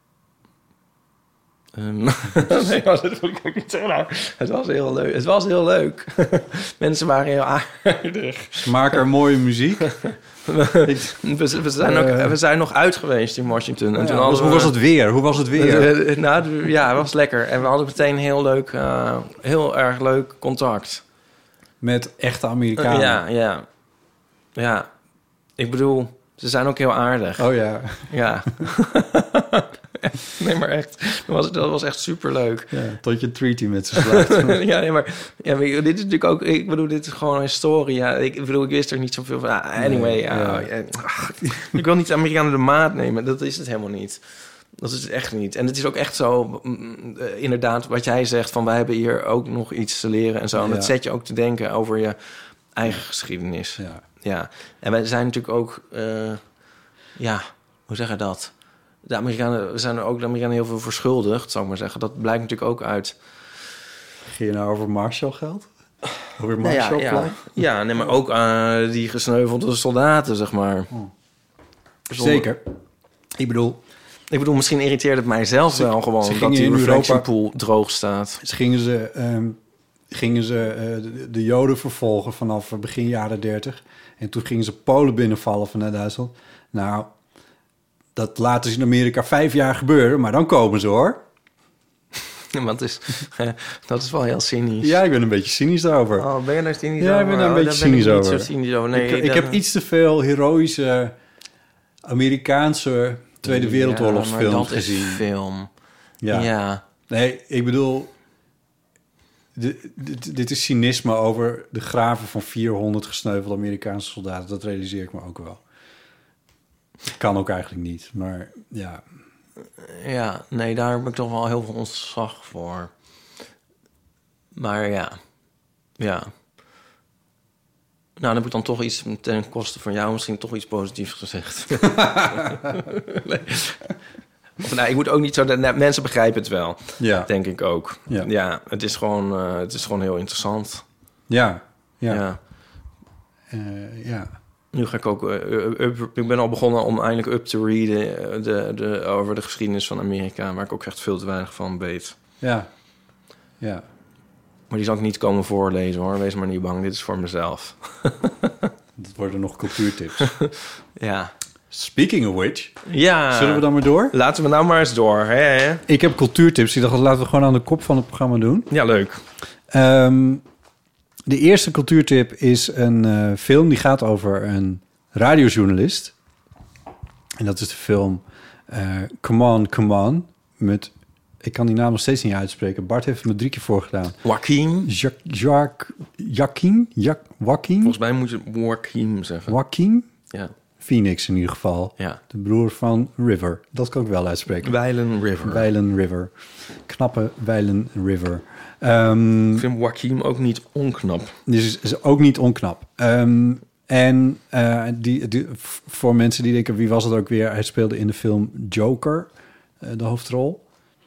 Um, nee, dat wil ik ook niet zeggen. Nou, het was heel leuk. Het was heel leuk. Mensen waren heel aardig. Ze maken er mooie muziek. we, we, zijn ook, we zijn nog uit geweest in Washington. En Ja, toen hoe, hadden hoe we, was het weer? Hoe was het weer? Uh, nou, ja, het was lekker. En we hadden meteen heel leuk, uh, heel erg leuk contact. Met echte Amerikanen? Uh, ja, ja. Ja. Ik bedoel, ze zijn ook heel aardig. Oh ja. Ja. Nee, maar echt. Dat was, dat was echt superleuk. Ja, tot je een treaty met ze sluit. ja, nee, maar, ja, maar dit is natuurlijk ook... Ik bedoel, dit is gewoon een historie. Ja. Ik bedoel, ik wist er niet zoveel van. Ah, anyway, Nee, ja, ja. ja. Ach, ik wil niet de Amerikanen de maat nemen. Dat is het helemaal niet. Dat is het echt niet. En het is ook echt zo... Mm, uh, inderdaad, wat jij zegt... van wij hebben hier ook nog iets te leren en zo. En Ja. dat zet je ook te denken over je eigen geschiedenis. Ja. Ja. En wij zijn natuurlijk ook... Uh, ja, hoe zeg je dat? De Amerikanen, we zijn er ook de Amerikanen heel veel verschuldigd, zou ik maar zeggen. Dat blijkt natuurlijk ook uit... Ging je nou over Marshallgeld? Over Nou ja, Marshallplan? ja, ja, nee, maar ook uh, die gesneuvelde soldaten, zeg maar. Oh. Zonder- Zeker. Ik bedoel, Ik bedoel, misschien irriteert het mij zelf Ze- wel gewoon... ze dat gingen die in reflection Europa- pool droog staat. dus gingen ze um, gingen ze uh, de, de Joden vervolgen vanaf begin jaren dertig. En toen gingen ze Polen binnenvallen vanuit Duitsland. Nou, dat laten ze in Amerika vijf jaar gebeuren, maar dan komen ze, hoor. Want is, dat is wel heel cynisch. Ja, ik ben een beetje cynisch daarover. Oh, ben je daar cynisch ja, over? ik ben daar een oh, beetje cynisch ben ik over. Niet zo cynisch over. Nee, ik, ik dan... heb iets te veel heroïsche Amerikaanse Tweede Wereldoorlogsfilms ja, gezien. Is film. Ja. ja. Nee, ik bedoel, dit, dit, dit is cynisme over de graven van vierhonderd gesneuvelde Amerikaanse soldaten. Dat realiseer ik me ook wel. Kan ook eigenlijk niet, maar ja. Ja, nee, daar heb ik toch wel heel veel ontzag voor. Maar ja, ja. Nou, dan heb ik dan toch iets ten koste van jou misschien toch iets positiefs gezegd. nee. Of nou, ik moet ook niet zo... De, mensen begrijpen het wel, Ja. denk ik ook. Ja, ja het, is gewoon, uh, het is gewoon heel interessant. Ja, ja. Ja. Uh, ja. Nu ga ik ook... Uh, up, ik ben al begonnen om eindelijk up te readen uh, de, de, over de geschiedenis van Amerika... waar ik ook echt veel te weinig van weet. Ja, ja. Maar die zal ik niet komen voorlezen, hoor. Wees maar niet bang, dit is voor mezelf. Dat worden nog cultuurtips. ja. Speaking of which, ja. zullen we dan maar door? Laten we nou maar eens door. Hè, hè? Ik heb cultuurtips. Ik dacht, laten we gewoon aan de kop van het programma doen. Ja, leuk. Um, de eerste cultuurtip is een uh, film die gaat over een radiojournalist. En dat is de film uh, Come On, Come On. Met, ik kan die naam nog steeds niet uitspreken. Bart heeft me drie keer voorgedaan. Joaquin. Jacques, Jacques, Joaquin? Joaquin? Volgens mij moet je Joaquin zeggen. Joaquin? Ja. Phoenix in ieder geval. Ja. De broer van River. Dat kan ik wel uitspreken. Weilen River. Weilen River. Knappe Weilen River. Um, ik vind Joaquin ook niet onknap. Dus is, is ook niet onknap. Um, en uh, die, die, voor mensen die denken, wie was het ook weer? Hij speelde in de film Joker, uh, de hoofdrol.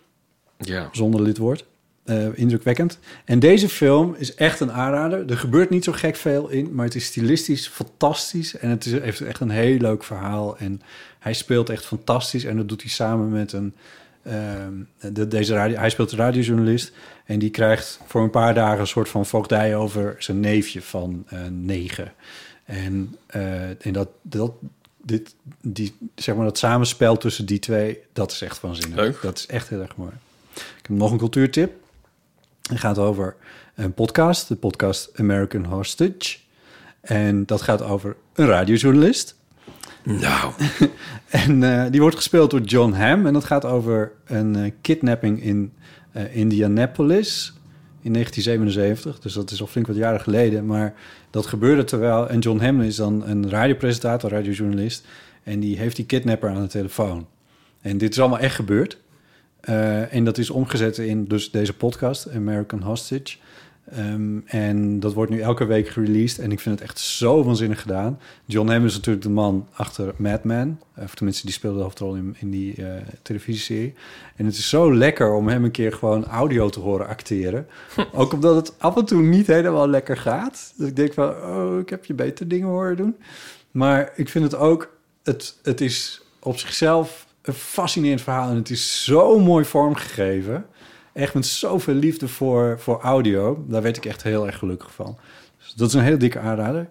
Ja. Zonder lidwoord. Uh, indrukwekkend. En deze film is echt een aanrader. Er gebeurt niet zo gek veel in, maar het is stilistisch fantastisch. En het is, heeft echt een heel leuk verhaal. En hij speelt echt fantastisch. En dat doet hij samen met een... Uh, de, deze radio, hij speelt een radiojournalist. En die krijgt voor een paar dagen een soort van voogdij over zijn neefje van uh, negen. En, uh, en dat, dat, dit, die, zeg maar dat samenspel tussen die twee, dat is echt waanzinnig. Leuk. Dat is echt heel erg mooi. Ik heb nog een cultuurtip. Het gaat over een podcast, de podcast American Hostage. En dat gaat over een radiojournalist. Nou. en uh, die wordt gespeeld door John Hamm. En dat gaat over een uh, kidnapping in uh, Indianapolis in negentien zevenenzeventig. Dus dat is al flink wat jaren geleden. Maar dat gebeurde terwijl... En John Hamm is dan een radiopresentator, radiojournalist. En die heeft die kidnapper aan de telefoon. En dit is allemaal echt gebeurd. Uh, en dat is omgezet in dus deze podcast, American Hostage. Um, en dat wordt nu elke week gereleased. En ik vind het echt zo waanzinnig gedaan. John Hamm is natuurlijk de man achter Mad Men. Of tenminste, die speelde de hoofdrol in, in die uh, televisieserie. En het is zo lekker om hem een keer gewoon audio te horen acteren. Ook omdat het af en toe niet helemaal lekker gaat. Dus ik denk van, oh, ik heb je beter dingen horen doen. Maar ik vind het ook... Het, het is op zichzelf een fascinerend verhaal. En het is zo mooi vormgegeven. Echt met zoveel liefde voor, voor audio. Daar werd ik echt heel erg gelukkig van. Dus dat is een heel dikke aanrader.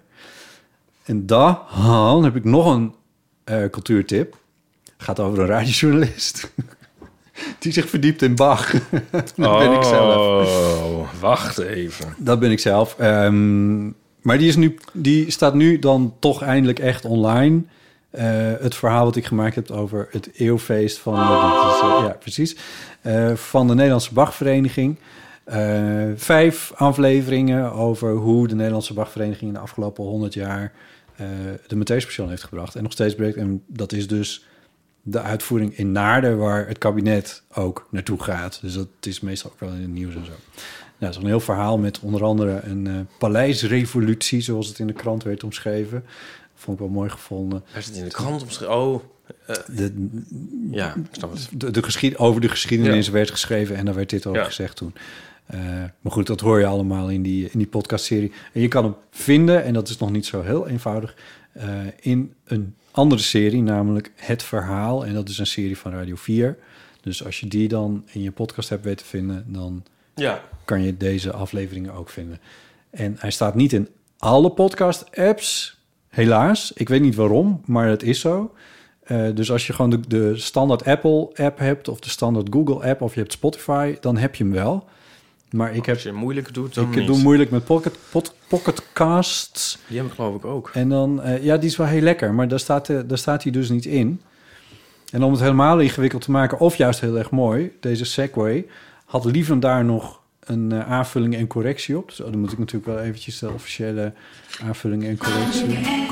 En dan heb ik nog een uh, cultuurtip. Het gaat over een radiojournalist. Die zich verdiept in Bach. Dat oh, ben ik zelf. Oh, wacht even. Dat ben ik zelf. Um, maar die, is nu, die staat nu dan toch eindelijk echt online. Uh, het verhaal wat ik gemaakt heb over het eeuwfeest van... Uh, dit is, uh, ja, precies. Uh, van de Nederlandse Bachvereniging. Uh, vijf afleveringen over hoe de Nederlandse Bachvereniging... in de afgelopen honderd jaar uh, de Matthäuspassion heeft gebracht. En nog steeds breekt. En dat is dus de uitvoering in Naarden... waar het kabinet ook naartoe gaat. Dus dat is meestal ook wel in het nieuws en zo. Nou, dat is een heel verhaal met onder andere een uh, paleisrevolutie... zoals het in de krant werd omschreven... Vond ik wel mooi gevonden. Hij zit in de krant omschreven. Oh, uh, de, ja, ik snap het. De, de geschied, over de geschiedenis ja. werd geschreven en daar werd dit over ja. gezegd toen. Uh, maar goed, dat hoor je allemaal in die, in die podcastserie. En je kan hem vinden, en dat is nog niet zo heel eenvoudig, uh, in een andere serie, namelijk Het Verhaal. En dat is een serie van Radio vier. Dus als je die dan in je podcast hebt weten vinden, dan Ja. kan je deze afleveringen ook vinden. En hij staat niet in alle podcast-apps, helaas. Ik weet niet waarom, maar het is zo. Uh, dus als je gewoon de, de standaard Apple-app hebt... of de standaard Google-app of je hebt Spotify... dan heb je hem wel. Maar ik heb, als je moeilijk doet, dan ik niet. doe moeilijk met Pocket, Pot, Pocketcasts. Die heb ik geloof ik ook. En dan, uh, ja, die is wel heel lekker, maar daar staat, uh, daar staat hij dus niet in. En om het helemaal ingewikkeld te maken, of juist heel erg mooi, deze Segway, had Lieven daar nog een uh, aanvulling en correctie op. Dus oh, dan moet ik natuurlijk wel eventjes de officiële aanvulling en correctie.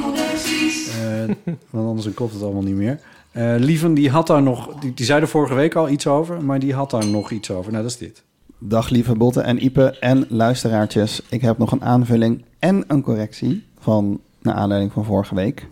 Uh, want anders klopt het allemaal niet meer. Uh, Lieven, die had daar nog, die, die zei er vorige week al iets over, maar die had daar nog iets over. Nou, dat is dit. Dag lieve Botte en Ipe en luisteraartjes. Ik heb nog een aanvulling en een correctie van naar aanleiding van vorige week.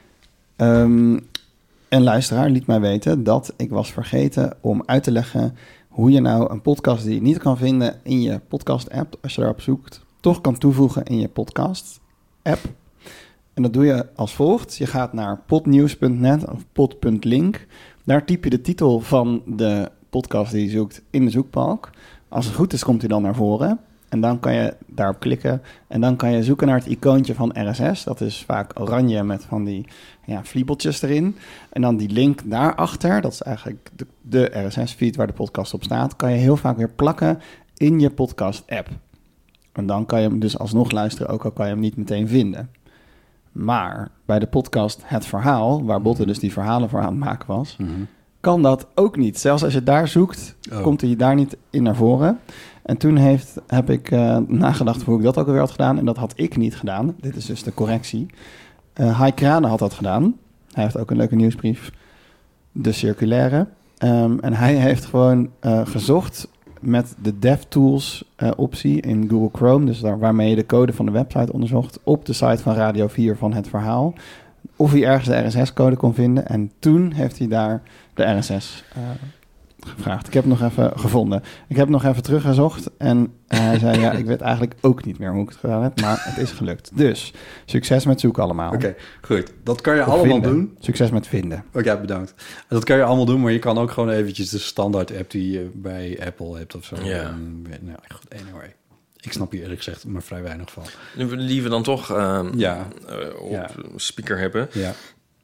Um, een luisteraar liet mij weten dat ik was vergeten om uit te leggen hoe je nou een podcast die je niet kan vinden in je podcast-app, als je daarop zoekt, toch kan toevoegen in je podcast-app. En dat doe je als volgt. Je gaat naar podnieuws punt net of pod punt link. Daar typ je de titel van de podcast die je zoekt in de zoekbalk. Als het goed is, komt hij dan naar voren. En dan kan je daarop klikken. En dan kan je zoeken naar het icoontje van R S S. Dat is vaak oranje met van die ja, vliebeltjes erin. En dan die link daarachter, dat is eigenlijk de, de R S S-feed waar de podcast op staat, kan je heel vaak weer plakken in je podcast-app. En dan kan je hem dus alsnog luisteren, ook al kan je hem niet meteen vinden. Maar bij de podcast Het Verhaal, waar Botte dus die verhalen voor aan het maken was, mm-hmm. kan dat ook niet. Zelfs als je daar zoekt, oh. komt hij daar niet in naar voren. En toen heeft, heb ik uh, nagedacht hoe ik dat ook alweer had gedaan. En dat had ik niet gedaan. Dit is dus de correctie. Uh, Hai Kranen had dat gedaan. Hij heeft ook een leuke nieuwsbrief. De circulaire. Um, en hij heeft gewoon uh, gezocht met de DevTools uh, optie in Google Chrome. Dus daar, waarmee je de code van de website onderzocht. Op de site van Radio vier van Het Verhaal. Of hij ergens de R S S-code kon vinden. En toen heeft hij daar de R S S uh, gevraagd. Ik heb het nog even gevonden. Ik heb het nog even teruggezocht. En hij zei, ja, ik weet eigenlijk ook niet meer hoe ik het gedaan heb. Maar het is gelukt. Dus, succes met zoeken allemaal. Oké, okay, goed. Dat kan je of allemaal vinden. doen. Succes met vinden. Oké, okay, bedankt. Dat kan je allemaal doen, maar je kan ook gewoon eventjes de standaard app die je bij Apple hebt of zo. Ja. En, nou, goed, anyway. Ik snap hier eerlijk gezegd maar vrij weinig van. Nu we liever dan toch uh, ja. uh, op ja. speaker hebben. Ja.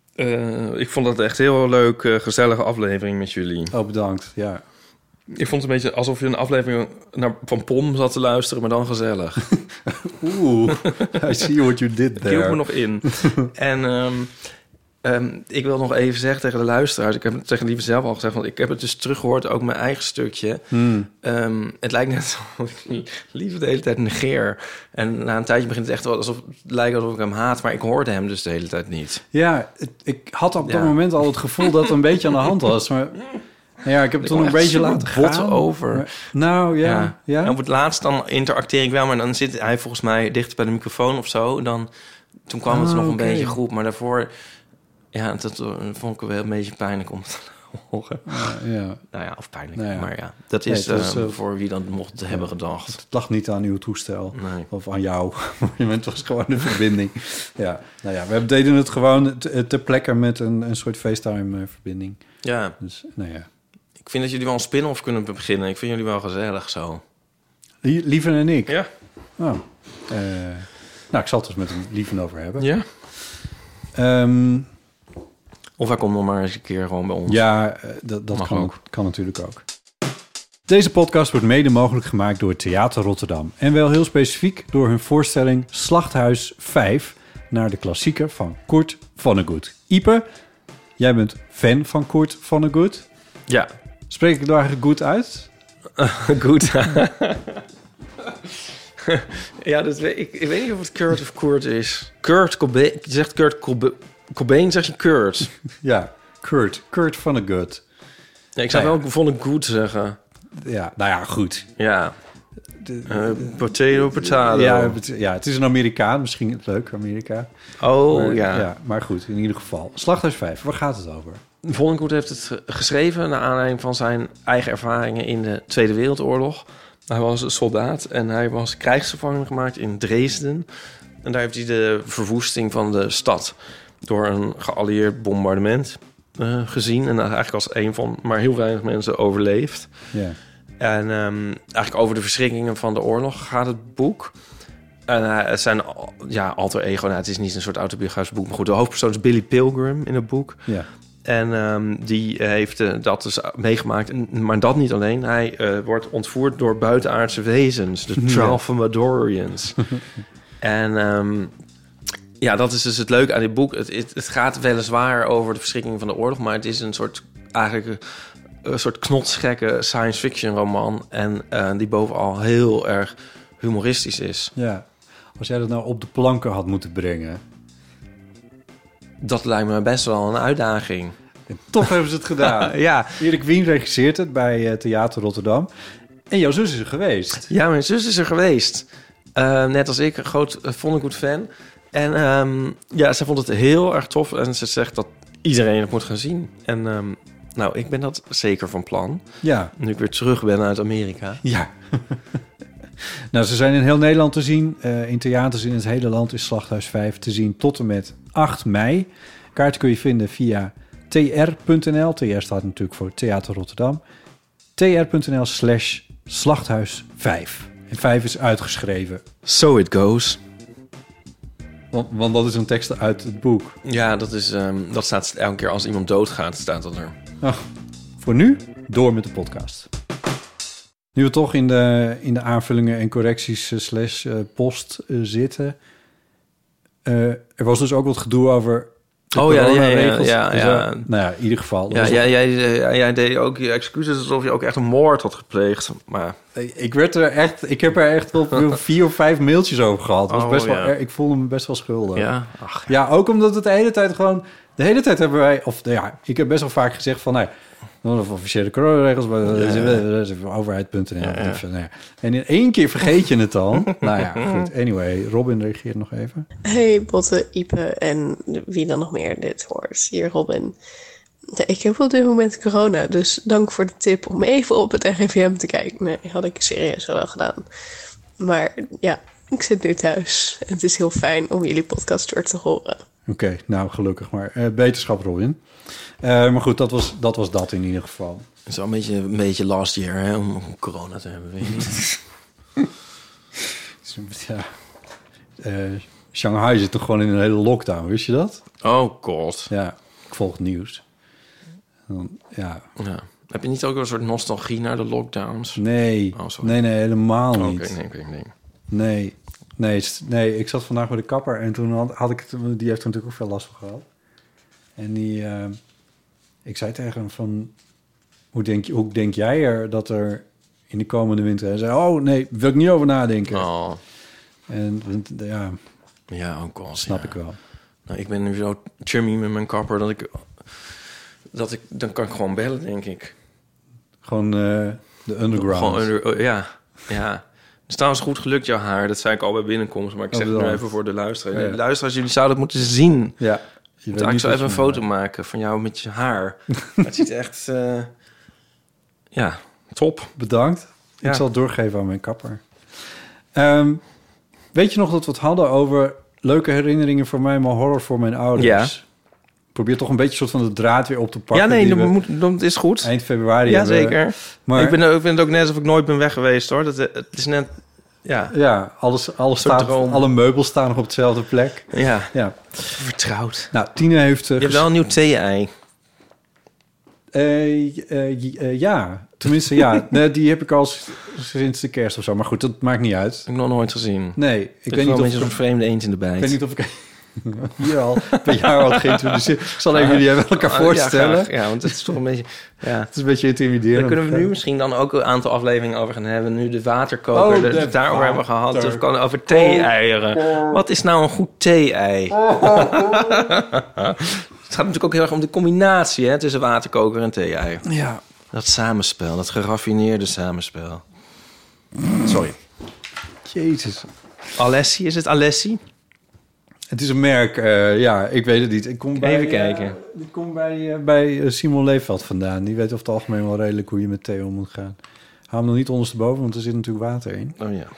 Uh, ik vond het echt heel leuk, uh, gezellige aflevering met jullie. Oh, bedankt. Ja. Ik vond het een beetje alsof je een aflevering naar, van Pom zat te luisteren, maar dan gezellig. Oeh, I see what you did there. Ik hield me nog in. En um, um, ik wil nog even zeggen tegen de luisteraars, ik heb het tegen Lieve zelf al gezegd, want ik heb het dus teruggehoord, ook mijn eigen stukje. Hmm. Um, het lijkt net alsof ik Lieve de hele tijd negeer. En na een tijdje begint het echt wel alsof het lijkt alsof ik hem haat, maar ik hoorde hem dus de hele tijd niet. Ja, het, ik had op dat ja. moment al het gevoel dat het een beetje aan de hand was, maar ja, ik heb het toen een beetje laten gaan. over. Maar, nou, ja. ja. ja. En op het laatst dan interacteer ik wel, maar dan zit hij volgens mij dicht bij de microfoon of zo. Dan, toen kwam oh, het nog een okay. beetje goed, maar daarvoor, ja, dat uh, vond ik wel een beetje pijnlijk om te horen. Uh, ja. Nou ja, of pijnlijk, nou ja. maar ja, dat is nee, was, uh, uh, voor wie dan mocht ja, hebben gedacht. Het lag niet aan uw toestel nee. of aan jou. Het was gewoon een verbinding. Ja, nou ja, we deden het gewoon te, te plekke met een, een soort FaceTime-verbinding. Ja. Dus, nou ja. Ik vind dat jullie wel een spin-off kunnen beginnen. Ik vind jullie wel gezellig zo. Lieven en ik? Ja. Oh. Uh, nou, ik zal het dus met Lieven over hebben. Ja. Um, of hij komt nog maar eens een keer gewoon bij ons. Ja, uh, dat, dat kan, ook. kan natuurlijk ook. Deze podcast wordt mede mogelijk gemaakt door het Theater Rotterdam. En wel heel specifiek door hun voorstelling Slachthuis vijf... naar de klassieker van Kurt Vonnegut. Ipe, jij bent fan van Kurt Vonnegut? Ja. Spreek ik het nou eigenlijk goed uit? Uh, goed. Ja, dat weet, ik, ik weet niet of het Kurt of Kurt is. Kurt Cobain. Je zegt Kurt Cobain, Cobain zeg je Kurt. Ja, Kurt. Kurt Vonnegut. Ja, ik zou nou ja. wel Vonnegut zeggen. Ja, nou ja, goed. Ja. De, de, uh, potato, potato. Ja, ja, het is een Amerikaan. Misschien leuk, Amerika. Oh, maar, ja. ja. Maar goed, in ieder geval. Slachthuis vijf, waar gaat het over? Vonnegut heeft het geschreven naar aanleiding van zijn eigen ervaringen in de Tweede Wereldoorlog. Hij was een soldaat en hij was krijgsgevangen gemaakt in Dresden. En daar heeft hij de verwoesting van de stad door een geallieerd bombardement uh, gezien. En eigenlijk als een van maar heel weinig mensen overleefd. Yeah. En um, eigenlijk over de verschrikkingen van de oorlog gaat het boek. En uh, het zijn ja, alter ego. Nou, het is niet een soort autobiografisch boek. Maar goed, de hoofdpersoon is Billy Pilgrim in het boek. Ja. En um, die heeft uh, dat dus meegemaakt. En, maar dat niet alleen. Hij uh, wordt ontvoerd door buitenaardse wezens. De Tralfamadorians. En um, ja, dat is dus het leuke aan dit boek. Het, het, het gaat weliswaar over de verschrikkingen van de oorlog. Maar het is een soort, eigenlijk een, een soort knotsgekke science fiction roman. En uh, die bovenal heel erg humoristisch is. Ja. Als jij dat nou op de planken had moeten brengen... Dat lijkt me best wel een uitdaging. En toch hebben ze het gedaan. Ja. Erik Wien regisseert het bij uh, Theater Rotterdam. En jouw zus is er geweest. Ja, mijn zus is er geweest. Uh, net als ik, een groot uh, Vonnegut-fan. En um, ja, zij vond het heel erg tof. En ze zegt dat iedereen het moet gaan zien. En um, nou, ik ben dat zeker van plan. Ja. Nu ik weer terug ben uit Amerika. Ja. Nou, ze zijn in heel Nederland te zien. Uh, in theaters in het hele land is Slachthuis vijf te zien tot en met acht mei. Kaarten kun je vinden via t r punt n l. T R staat natuurlijk voor Theater Rotterdam. t r punt n l slash slachthuis vijf. En vijf is uitgeschreven. So it goes. Want, want dat is een tekst uit het boek. Ja, dat, is, um, dat staat elke keer als iemand doodgaat, staat dat er. Nou, voor nu, door met de podcast. Nu we toch in de, in de aanvullingen en correcties uh, slash uh, post uh, zitten. Uh, er was dus ook wat gedoe over de oh ja, ja, ja, regels. ja, Dus, ja. uh, nou ja, in ieder geval. Ja, ja, jij, jij, jij deed ook je excuses alsof je ook echt een moord had gepleegd. Maar ik werd er echt, ik heb er echt wel vier of vijf mailtjes over gehad. Was oh, best wel, ja. er, ik voelde me best wel schuldig. Ja, ach, ja, ook omdat het de hele tijd gewoon, de hele tijd hebben wij, of ja, ik heb best wel vaak gezegd van, nee. Of officiële coronaregels, maar ja. overheid punt n l. Ja, ja. En in één keer vergeet je het al. Nou ja, goed. Anyway, Robin reageert nog even. Hey, Botte, Ipe en wie dan nog meer dit hoort. Hier, Robin. Ja, ik heb op dit moment corona, dus dank voor de tip om even op het R I V M te kijken. Nee, had ik serieus wel gedaan. Maar ja, ik zit nu thuis. En het is heel fijn om jullie podcast weer te horen. Oké, okay, nou gelukkig maar. Uh, beterschap, Robin. Uh, maar goed, dat was, dat was dat in ieder geval. Het is wel een beetje, een beetje last year, hè, om corona te hebben, weet je niet. Ja. Uh, Shanghai zit toch gewoon in een hele lockdown, wist je dat? Oh god. Ja, ik volg het nieuws. Dan, ja. ja. Heb je niet ook een soort nostalgie naar de lockdowns? Nee, oh, nee, nee, helemaal oh, niet. Oké, okay, nee, nee, nee. Nee, nee, ik zat vandaag bij de kapper en toen had, had ik het, die heeft er natuurlijk ook veel last van gehad. En die, uh, ik zei tegen hem van, hoe denk, je, hoe denk jij er dat er in de komende winter... Hij zei, oh nee, wil ik niet over nadenken. Oh. En ja, ja, ook al. Snap ja. ik wel. Nou, ik ben nu zo chummy met mijn kapper dat ik, dat ik, dan kan ik gewoon bellen, denk ik. Gewoon uh, de underground. Gewoon under, ja, ja. Het is trouwens goed gelukt, jouw haar. Dat zei ik al bij binnenkomst, maar ik zeg het nu even voor de luisteraars. Ja, ja. Luisteraars, jullie zouden het moeten zien. Ja. Je moet ik zo even een foto maken van jou met je haar. Het ziet echt, uh, ja, top. Bedankt. Ja. Ik zal het doorgeven aan mijn kapper. Um, weet je nog dat we het hadden over leuke herinneringen voor mij, maar horror voor mijn ouders? Ja. Probeer toch een beetje soort van de draad weer op te pakken. Ja, nee, dat, moet, dat is goed. Eind februari. Ja, zeker. Maar ik, ben, ik vind het ook net alsof ik nooit ben weg geweest, hoor. Dat, het is net, ja. Ja, alles, alles staat, alle meubels staan nog op dezelfde plek. Ja. Ja. Vertrouwd. Nou, Tine heeft... Uh, Je hebt wel een nieuw thee-ei. Uh, uh, uh, ja, tenminste ja. Nee, die heb ik al sinds de kerst of zo. Maar goed, dat maakt niet uit. Ik heb nog nooit gezien. Nee, ik het weet niet of... of... een beetje zo'n vreemde eend in de bijt. Ik weet niet of ik... Hier al, bij jou al geïntroduceerd. Ik zal even jullie even elkaar voorstellen. Ja, ja, want het is toch een beetje... Ja. Het is een beetje intimiderend. Daar kunnen we nu misschien dan ook een aantal afleveringen over gaan hebben. Nu de waterkoker, oh, de, de daarover hebben gehad. Of we kunnen over thee-eieren. Oh. Wat is nou een goed thee-ei? Oh. Het gaat natuurlijk ook heel erg om de combinatie, hè, tussen waterkoker en thee-ei. Ja. Dat samenspel, dat geraffineerde samenspel. Sorry. Jezus. Alessi, is het Alessi? Het is een merk, uh, ja, ik weet het niet. Ik kom bij, Even kijken. Uh, ik kom bij, uh, bij Simon Leefveld vandaan. Die weet over het algemeen wel redelijk hoe je met thee om moet gaan. Hou hem nog niet ondersteboven, want er zit natuurlijk water in. Oh ja.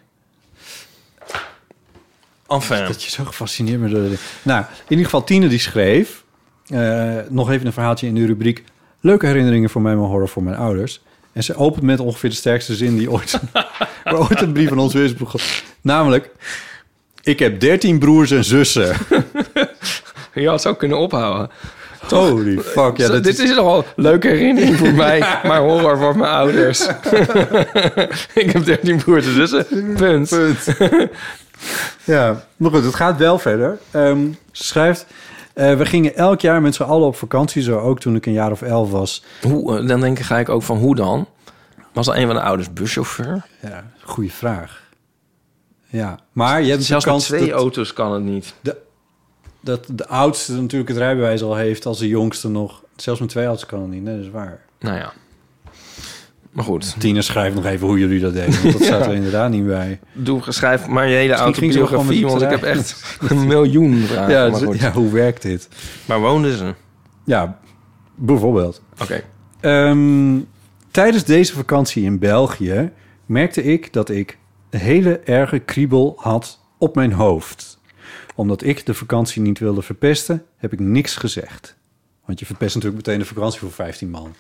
Enfin. Dat je zo gefascineerd bent door de... Nou, in ieder geval Tine die schreef... Uh, nog even een verhaaltje in de rubriek... Leuke herinneringen voor mij, maar horror voor mijn ouders. En ze opent met ongeveer de sterkste zin die ooit, waar ooit een brief van ons is begonnen. Namelijk, ik heb dertien broers en zussen. Je had zo kunnen ophouden. Holy fuck. Ja, Zo, dat dit is... is nogal een leuke herinnering voor mij, maar horror voor mijn ouders. Ik heb dertien broers en zussen. Punt. Punt. Ja, maar goed, het gaat wel verder. Um, ze schrijft... Uh, we gingen elk jaar met z'n allen op vakantie, zo ook toen ik een jaar of elf was. Hoe, dan denk ik, ga ik ook van hoe dan? Was al een van de ouders buschauffeur? Ja, goede vraag. Ja, maar je hebt Zelfs de met kans twee dat, auto's kan het niet. De, dat de oudste natuurlijk het rijbewijs al heeft als de jongste nog. Zelfs met twee auto's kan het niet, nee, dat is waar. Nou ja. Maar goed. Tina schrijft nog even hoe jullie dat deden, want dat staat er inderdaad niet bij. Doe, schrijf maar je hele Misschien ging ze wel autobiografie, want gewoon ik met heb iets echt een miljoen vragen. Ja, maar, dus- goed. ja, hoe werkt dit? Maar woonden ze? Ja, bijvoorbeeld. Oké. Um, tijdens deze vakantie in België merkte ik dat ik een hele erge kriebel had op mijn hoofd. Omdat ik de vakantie niet wilde verpesten, heb ik niks gezegd. Want je verpest natuurlijk meteen de vakantie voor vijftien man.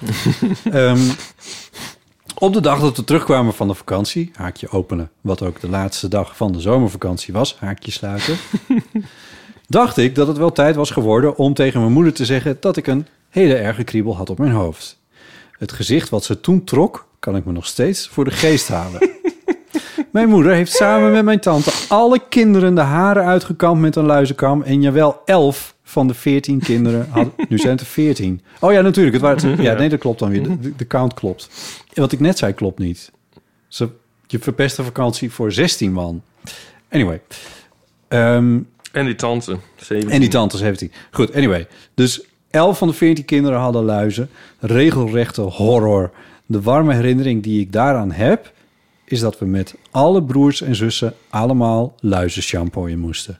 um, op de dag dat we terugkwamen van de vakantie, haakje openen, wat ook de laatste dag van de zomervakantie was, haakje sluiten, dacht ik dat het wel tijd was geworden om tegen mijn moeder te zeggen dat ik een hele erge kriebel had op mijn hoofd. Het gezicht wat ze toen trok, kan ik me nog steeds voor de geest halen. Mijn moeder heeft samen met mijn tante alle kinderen de haren uitgekamd met een luizenkam. En jawel, elf van de veertien kinderen hadden... Nu zijn het er veertien. Oh ja, natuurlijk. Het waren, ja, nee, dat klopt dan weer. De, de count klopt. En wat ik net zei, klopt niet. Ze, je verpest de vakantie voor zestien man. Anyway. Um, En die tante. zeventien. en die tante zeventien. Goed, anyway. Dus elf van de veertien kinderen hadden luizen. Regelrechte horror. De warme herinnering die ik daaraan heb... is dat we met alle broers en zussen allemaal luizenshampooien moesten.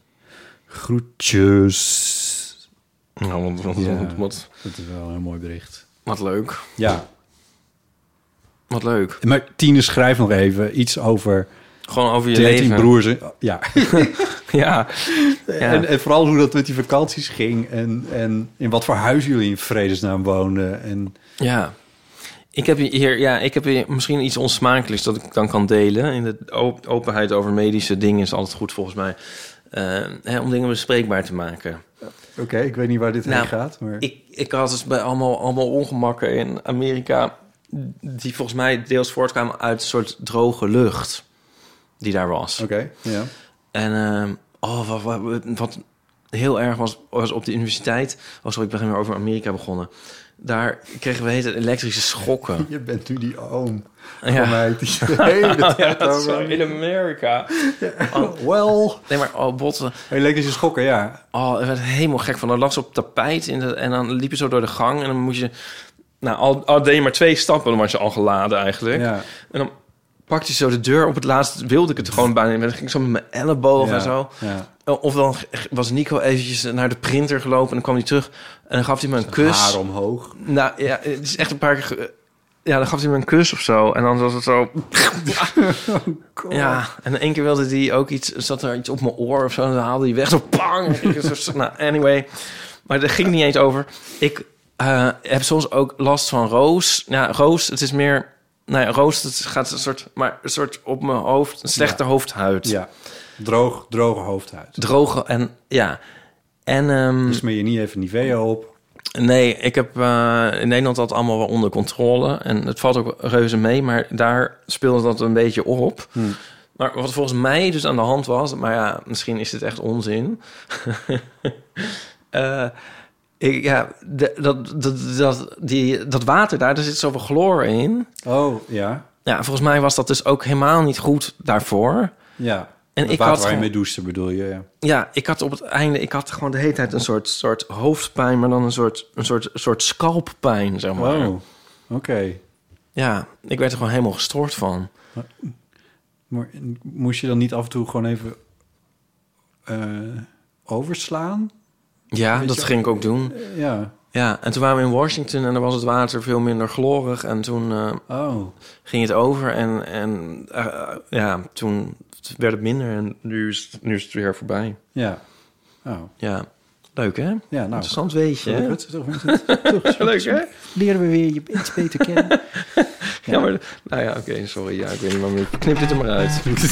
Groetjes. Nou, wat, wat, Ja. wat, wat, Dat is wel een mooi bericht. wat leuk. Ja, Wat leuk. maar Tine schrijft nog even iets over Gewoon over je dertien leven. broers. En, ja. Ja. Ja. En, en vooral hoe dat met die vakanties ging. En, en in wat voor huis jullie in vredesnaam woonden. En Ja. Ik heb hier, ja, ik heb hier misschien iets onsmakelijks dat ik dan kan delen. In de op- openheid over medische dingen is altijd goed volgens mij. Uh, hè, om dingen bespreekbaar te maken. Oké, okay, ik weet niet waar dit Nou, heen gaat. Maar... Ik, ik had dus bij allemaal, allemaal ongemakken in Amerika... die volgens mij deels voortkwamen uit een soort droge lucht die daar was. Oké, okay, ja. En uh, oh, wat, wat, wat heel erg was, was op de universiteit... Oh, sorry, ik ben weer over Amerika begonnen... Daar kregen we hele elektrische schokken. Je bent nu die oom Ja. van mij. Die de hele tijd Ja, over- zo in Amerika. Oh, Well. nee, maar oh, botten. Elektrische schokken, ja. Oh, ik werd helemaal gek van. Dan lag ze op tapijt in de, en dan liep je zo door de gang. En dan moest je... Nou, al, al deed je maar twee stappen, dan was je al geladen eigenlijk. Ja. En dan pakte je zo de deur. Op het laatst wilde ik het gewoon bijna. Dan ging ik zo met mijn elleboog Ja, en zo. ja. Of dan was Nico eventjes naar de printer gelopen... en dan kwam hij terug en dan gaf hij me een kus. Haar omhoog. Nou ja, het is echt een paar keer... ge- Ja, dan gaf hij me een kus of zo. En dan was het zo... Ja, en één keer wilde hij ook iets... Zat er iets op mijn oor of zo. En dan haalde hij weg. Zo pang! Nou, anyway. Maar daar ging het niet eens over. Ik uh, heb soms ook last van roos. Ja, roos, het is meer... Nou ja, roos, het gaat een soort... Maar een soort op mijn hoofd... Een slechte Ja. hoofdhuid. Ja. Droog, droge hoofdhuid. Droge en... Ja. En... Um, Dus smeer je niet even Nivea op. Nee, ik heb uh, in Nederland dat allemaal wel onder controle. En het valt ook reuze mee, maar daar speelde dat een beetje op. Hmm. Maar wat volgens mij dus aan de hand was... Maar ja, misschien is dit echt onzin. uh, ik, ja, de, dat, dat, dat, die, dat water daar, er zit zoveel chloor in. Oh, ja. Ja, volgens mij was dat dus ook helemaal niet goed daarvoor. Ja. En Het ik water had waar je gewoon- mee douchte bedoel je, ja. Ja, ik had op het einde, ik had gewoon de hele tijd een soort, soort hoofdpijn, maar dan een soort, een soort, soort scalppijn, zeg maar. Oh, oké. Okay. Ja, ik werd er gewoon helemaal gestoord van. Maar moest je dan niet af en toe gewoon even uh, overslaan? Ja, Weet dat je- ging ik ook doen. Uh, ja. Ja, en toen waren we in Washington en dan was het water veel minder chlorig. En toen uh, Oh. ging het over en, en uh, ja, toen werd het minder en nu is, nu is het weer voorbij. Ja. Oh. Ja, Leuk, hè? Ja, nou, Interessant weetje, hè? het, toch, toch, toch, Leuk, hè? leren we weer je iets beter kennen. Ja, ja maar... Nou ja, oké, okay, sorry. Ja, ik weet niet waarom. Ik knip dit er maar uit. nul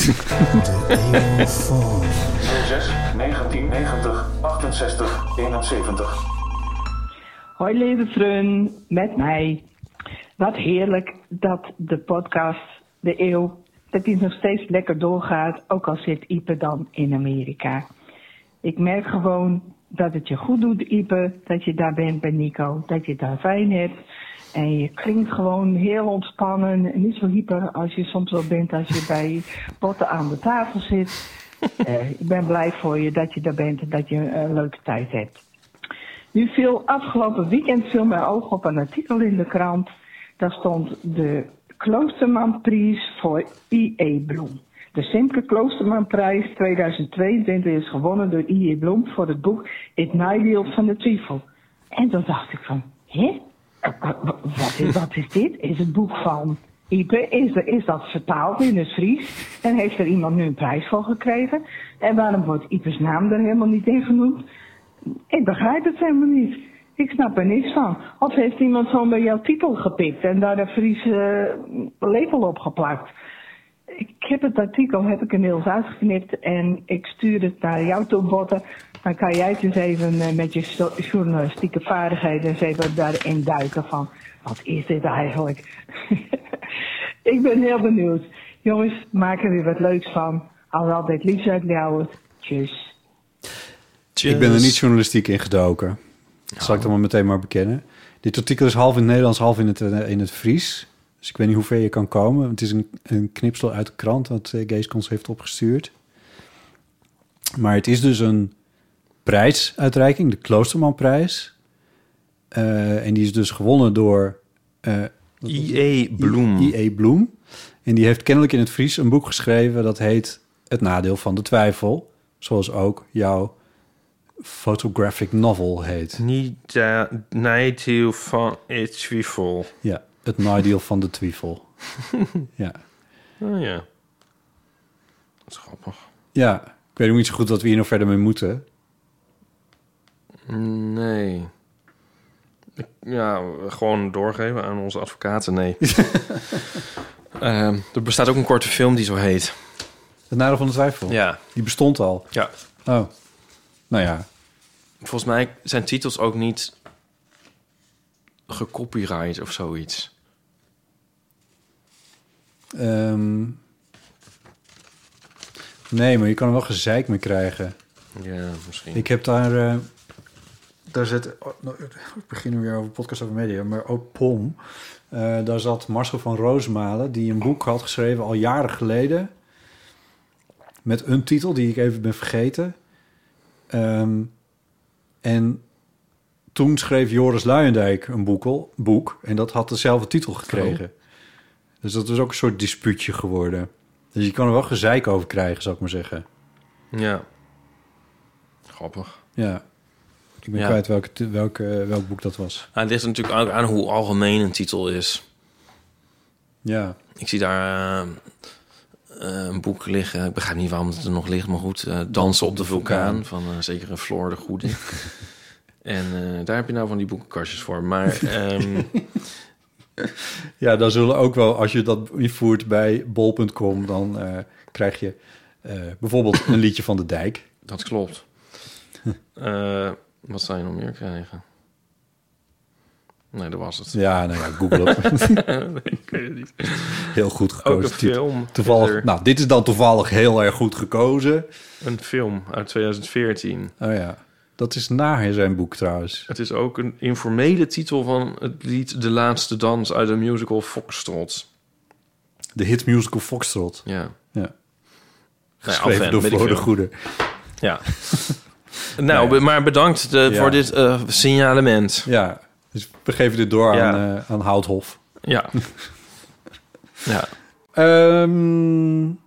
zes negentien negentig achtenzestig eenenzeventig. Hoi lieve vrienden, met mij. Wat heerlijk dat de podcast De Eeuw, dat die nog steeds lekker doorgaat, ook al zit Ipe dan in Amerika. Ik merk gewoon dat het je goed doet, Ipe, dat je daar bent bij Nico, dat je het daar fijn hebt. En je klinkt gewoon heel ontspannen, niet zo hyper als je soms wel bent als je bij Botten aan de tafel zit. Uh, ik ben blij voor je dat je daar bent en dat je een leuke tijd hebt. Nu viel afgelopen weekend viel mijn oog op een artikel in de krant. Daar stond de Kloostermanprijs voor I E. Bloem. De Simke Kloostermanprijs tweeduizend tweeëntwintig is gewonnen door I E. Bloem voor het boek Het Naaiwiel van de Twijfel. En toen dacht ik van, hè? Wat is, wat is dit? Is het boek van Ipe? Is, er, is dat vertaald in het Fries? En heeft er iemand nu een prijs voor gekregen? En waarom wordt Ipe's naam er helemaal niet in genoemd? Ik begrijp het helemaal niet. Ik snap er niks van. Of heeft iemand gewoon bij jouw titel gepikt en daar een Friese uh, label op geplakt? Ik heb het artikel heb ik inmiddels uitgeknipt en ik stuur het naar jou toe, Botten. Dan kan jij het eens even uh, met je journalistieke vaardigheden eens even daarin duiken van, wat is dit eigenlijk? Ik ben heel benieuwd. Jongens, maak er weer wat leuks van. Als altijd liefst uit Ljouwert. Tjus. Tjus. Ik ben er niet journalistiek in gedoken. Dat zal ik dan maar meteen maar bekennen. Dit artikel is half in het Nederlands, half in het, uh, in het Fries. Dus ik weet niet hoe ver je kan komen. Het is een, een knipsel uit de krant dat uh, Geeskons heeft opgestuurd. Maar het is dus een prijsuitreiking, de Kloostermanprijs. Uh, en die is dus gewonnen door uh, I E. Bloem. I E. Bloem. En die heeft kennelijk in het Fries een boek geschreven dat heet Het Nadeel van de Twijfel. Zoals ook jouw photographic novel heet. Niet het nadeel van het twijfel. Ja, het nadeel van de twijfel. Ja. Oh ja. Dat is grappig. Ja, ik weet ook niet zo goed wat we hier nog verder mee moeten. Nee. Ik, ja, gewoon doorgeven aan onze advocaten, nee. uh, er bestaat ook een korte film die zo heet. Het Nadeel van de Twijfel? Ja. Die bestond al? Ja. Oh. Nou ja. Volgens mij zijn titels ook niet gecopyright of zoiets. Um, nee, maar je kan er wel gezeik mee krijgen. Ja, misschien. Ik heb daar... Uh, daar zit... Oh, nou, ik begin weer over podcast over media, maar ook P O M. Uh, daar zat Marcel van Roosmalen, die een boek had geschreven al jaren geleden. Met een titel die ik even ben vergeten. Um, en toen schreef Joris Luijendijk een boekel, boek. En dat had dezelfde titel gekregen. Oh. Dus dat is ook een soort dispuutje geworden. Dus je kan er wel gezeik over krijgen, zou ik maar zeggen. Ja. Grappig. Ja. Ik ben ja. kwijt welke, welke, welk boek dat was. Nou, het ligt natuurlijk ook aan hoe algemeen een titel is. Ja. Ik zie daar uh, uh, een boek liggen. Ik begrijp niet waarom het er nog ligt, maar goed. Uh, Dansen op de vulkaan, van uh, zekere Floor de Goede. En uh, daar heb je nou van die boekenkastjes voor. Maar... Um, ja, dan zullen ook wel, als je dat invoert bij bol punt com... dan uh, krijg je uh, bijvoorbeeld een liedje van de Dijk. Dat klopt. uh, wat zou je nog meer krijgen? Nee, dat was het. Ja, nou ja, Google het. Nee, ik weet het niet. Heel goed gekozen. Ook een film. Toevallig, nou, dit is dan toevallig heel erg goed gekozen. Een film uit tweeduizend veertien. Oh ja, dat is na zijn boek trouwens. Het is ook een informele titel van het lied De Laatste Dans uit de musical Foxtrot. De hitmusical Foxtrot. Ja. Ja. Geschreven nou, door Floor de Goede. Ja. nou, nee. maar bedankt de, ja. voor dit uh, signalement. Ja, dus we geven dit door ja. aan, uh, aan Houthof. Ja. ja. Um,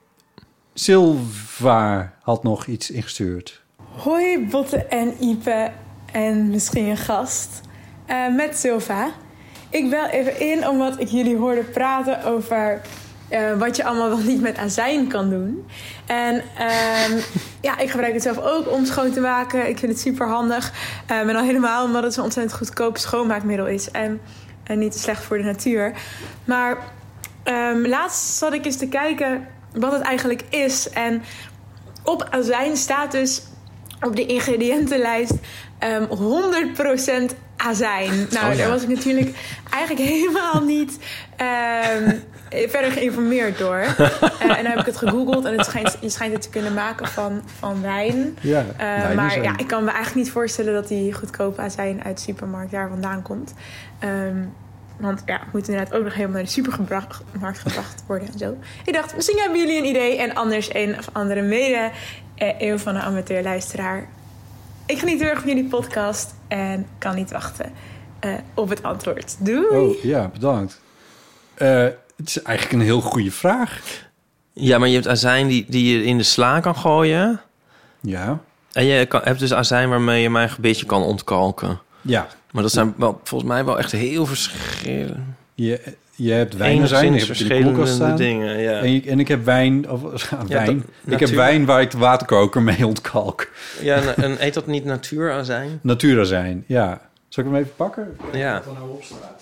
Silva had nog iets ingestuurd. Hoi Botte en Ipe en misschien een gast. Uh, met Silva. Ik bel even in omdat ik jullie hoorde praten over Uh, wat je allemaal wel niet met azijn kan doen. En um, ja, ik gebruik het zelf ook om schoon te maken. Ik vind het super handig. Um, en al helemaal omdat het zo'n ontzettend goedkoop schoonmaakmiddel is. En, en niet slecht voor de natuur. Maar um, laatst zat ik eens te kijken wat het eigenlijk is. En op azijn staat dus op de ingrediëntenlijst um, honderd procent azijn. Nou, oh, ja. Daar was ik natuurlijk eigenlijk helemaal niet um, verder geïnformeerd door. Uh, en dan heb ik het gegoogeld en het schijnt, je schijnt het te kunnen maken van, van wijn. Ja, uh, maar ja, ik kan me eigenlijk niet voorstellen dat die goedkope azijn uit de supermarkt daar vandaan komt. Um, Want ja, het moet inderdaad ook nog helemaal naar de supermarkt gebracht worden en zo. Ik dacht, misschien hebben jullie een idee. En anders een of andere mede eh, eeuw van een amateurluisteraar. Ik geniet heel erg van jullie podcast. En kan niet wachten uh, op het antwoord. Doei! Oh, ja, bedankt. Uh, het is eigenlijk een heel goede vraag. Ja, maar je hebt azijn die, die je in de sla kan gooien. Ja. En je kan, hebt dus azijn waarmee je mijn gebitje kan ontkalken. Ja. Maar dat zijn wel, volgens mij wel echt heel verschillende... Je, je hebt wijnazijn, je hebt verschillende dingen, ja. En, je, en ik heb wijn... Of, ja, wijn. Dat, ik heb wijn waar ik de waterkoker mee ontkalk. Ja, en, en eet dat niet natuurazijn? Natuurazijn, ja. Zal ik hem even pakken? Ja. Wat er nou op staat.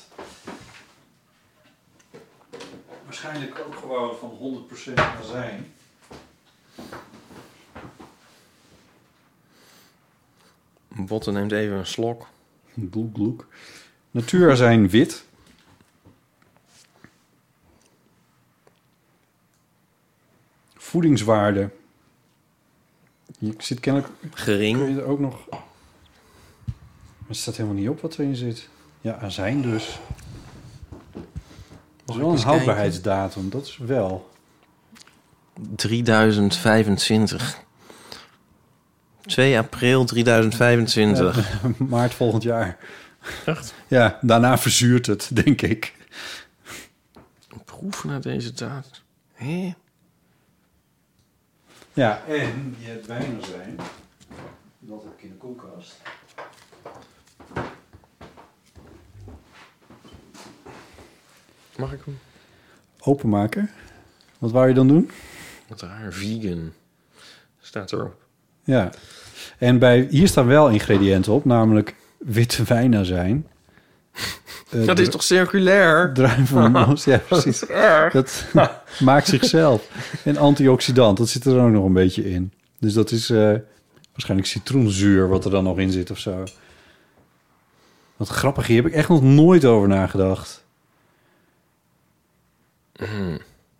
Waarschijnlijk ook gewoon van honderd procent azijn. Botte neemt even een slok. Gloek, gloek. Natuurazijn wit. Voedingswaarde. Je zit kennelijk... Gering. Kun je er ook nog... Het staat helemaal niet op wat erin zit. Ja, azijn dus. Dat is wel een houdbaarheidsdatum, dat is wel. drieduizend vijfentwintig. twee april tweeduizend vijfentwintig. Ja, maart volgend jaar. Echt? Ja, daarna verzuurt het, denk ik. Proef naar deze datum. Hé? Ja, en je hebt wijnazijn. Dat heb ik in de koelkast. Mag ik hem openmaken? Wat wou je dan doen? Wat raar, vegan. Staat erop. Ja. En bij, hier staan wel ingrediënten op, namelijk witte wijnazijn. Uh, dat is toch circulair? Druivenmos, ja precies. Dat is erg. Dat maakt zichzelf. En antioxidant, dat zit er ook nog een beetje in. Dus dat is uh, waarschijnlijk citroenzuur wat er dan nog in zit of zo. Wat grappig, hier heb ik echt nog nooit over nagedacht. Hmm.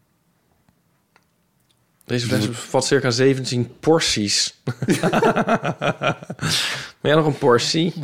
Deze fles bevat circa zeventien porties. Ben jij nog een portie?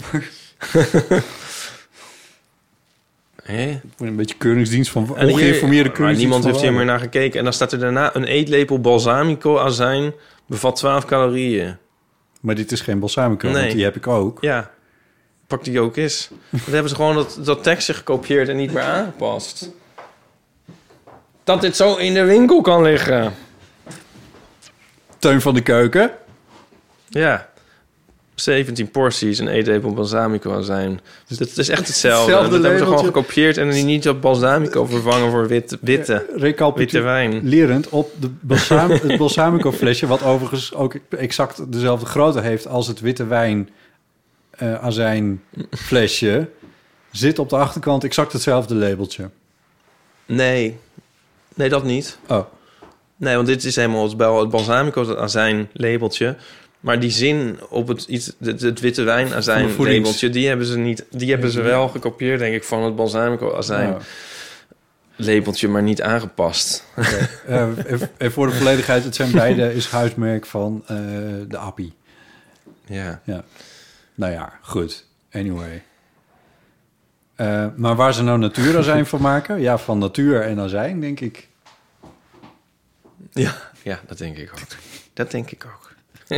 Hey. Ik ben een beetje keuringsdienst van ongeïnformeerde keuringsdienst. Maar niemand heeft hier meer naar gekeken. En dan staat er daarna een eetlepel balsamico azijn bevat twaalf calorieën. Maar dit is geen balsamico, nee. Want die heb ik ook. Ja, pak die ook eens. Dan hebben ze gewoon dat, dat tekstje gekopieerd en niet meer aangepast. Dat dit zo in de winkel kan liggen. Teun van de Keuken. Ja. zeventien porties en eetlepel balsamico azijn. Dus het is echt hetzelfde. hetzelfde dat hebben ze gewoon gekopieerd en die niet op balsamico vervangen voor wit, witte, witte wijn. Lerend op de balsam, het balsamico flesje, wat overigens ook exact dezelfde grootte heeft als het witte wijn uh, azijn flesje, zit op de achterkant exact hetzelfde labeltje. Nee, nee dat niet. Oh. Nee, want dit is helemaal het, het balsamico azijn labeltje. Maar die zin op het, iets, het, het witte wijn azijn labeltje, die hebben ze niet, die hebben ze wel gekopieerd, denk ik, van het balsamico azijn oh. labeltje, maar niet aangepast. Okay. uh, en, en voor de volledigheid, het zijn beide is huismerk van uh, de Appie. Ja. ja. Nou ja, goed. Anyway. Uh, maar waar ze nou natuurazijn van maken? Ja, van natuur en azijn, denk ik. Ja, ja, dat denk ik ook. Dat denk ik ook.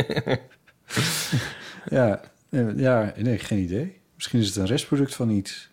ja, ja, nee, geen idee. Misschien is het een restproduct van iets.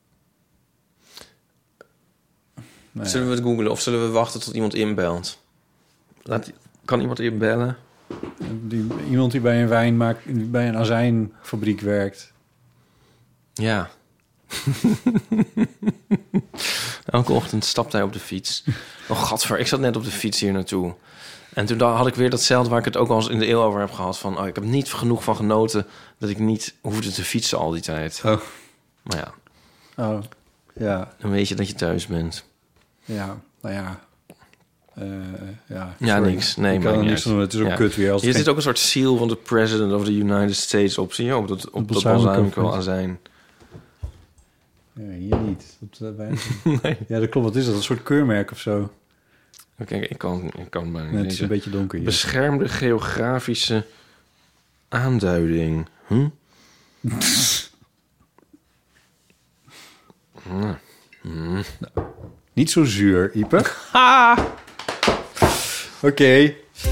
Nou, zullen we het googlen of zullen we wachten tot iemand inbelt? Laat, kan iemand inbellen? Die, iemand die bij een wijn maakt, bij een azijnfabriek werkt. Ja. Elke ochtend stapte hij op de fiets. Oh, gadver, ik zat net op de fiets hier naartoe. En toen had ik weer datzelfde waar ik het ook al eens in de eeuw over heb gehad. Van, oh, ik heb niet genoeg van genoten dat ik niet hoefde te fietsen al die tijd. Oh. Maar ja. Oh, ja. Dan weet je dat je thuis bent. Ja, nou ja. Uh, ja, ja, sorry. niks. Nee, ik kan maar er niks doen. Het is ook ja. kut weer. Als Hier geen... zit ook een soort seal van de President of the United States op. Zie je? Op dat, op dat balsamico azijn. Ja, hier niet. Dat, uh, bij... nee. Ja, dat klopt. Wat is dat? Een soort keurmerk of zo? Kijk, ik kan, ik kan bijna niet nee, het is een beetje donker hier. Beschermde geografische aanduiding. Hm? hm. Hm. Nou, niet zo zuur, Ipe. Ha! Oké. Okay.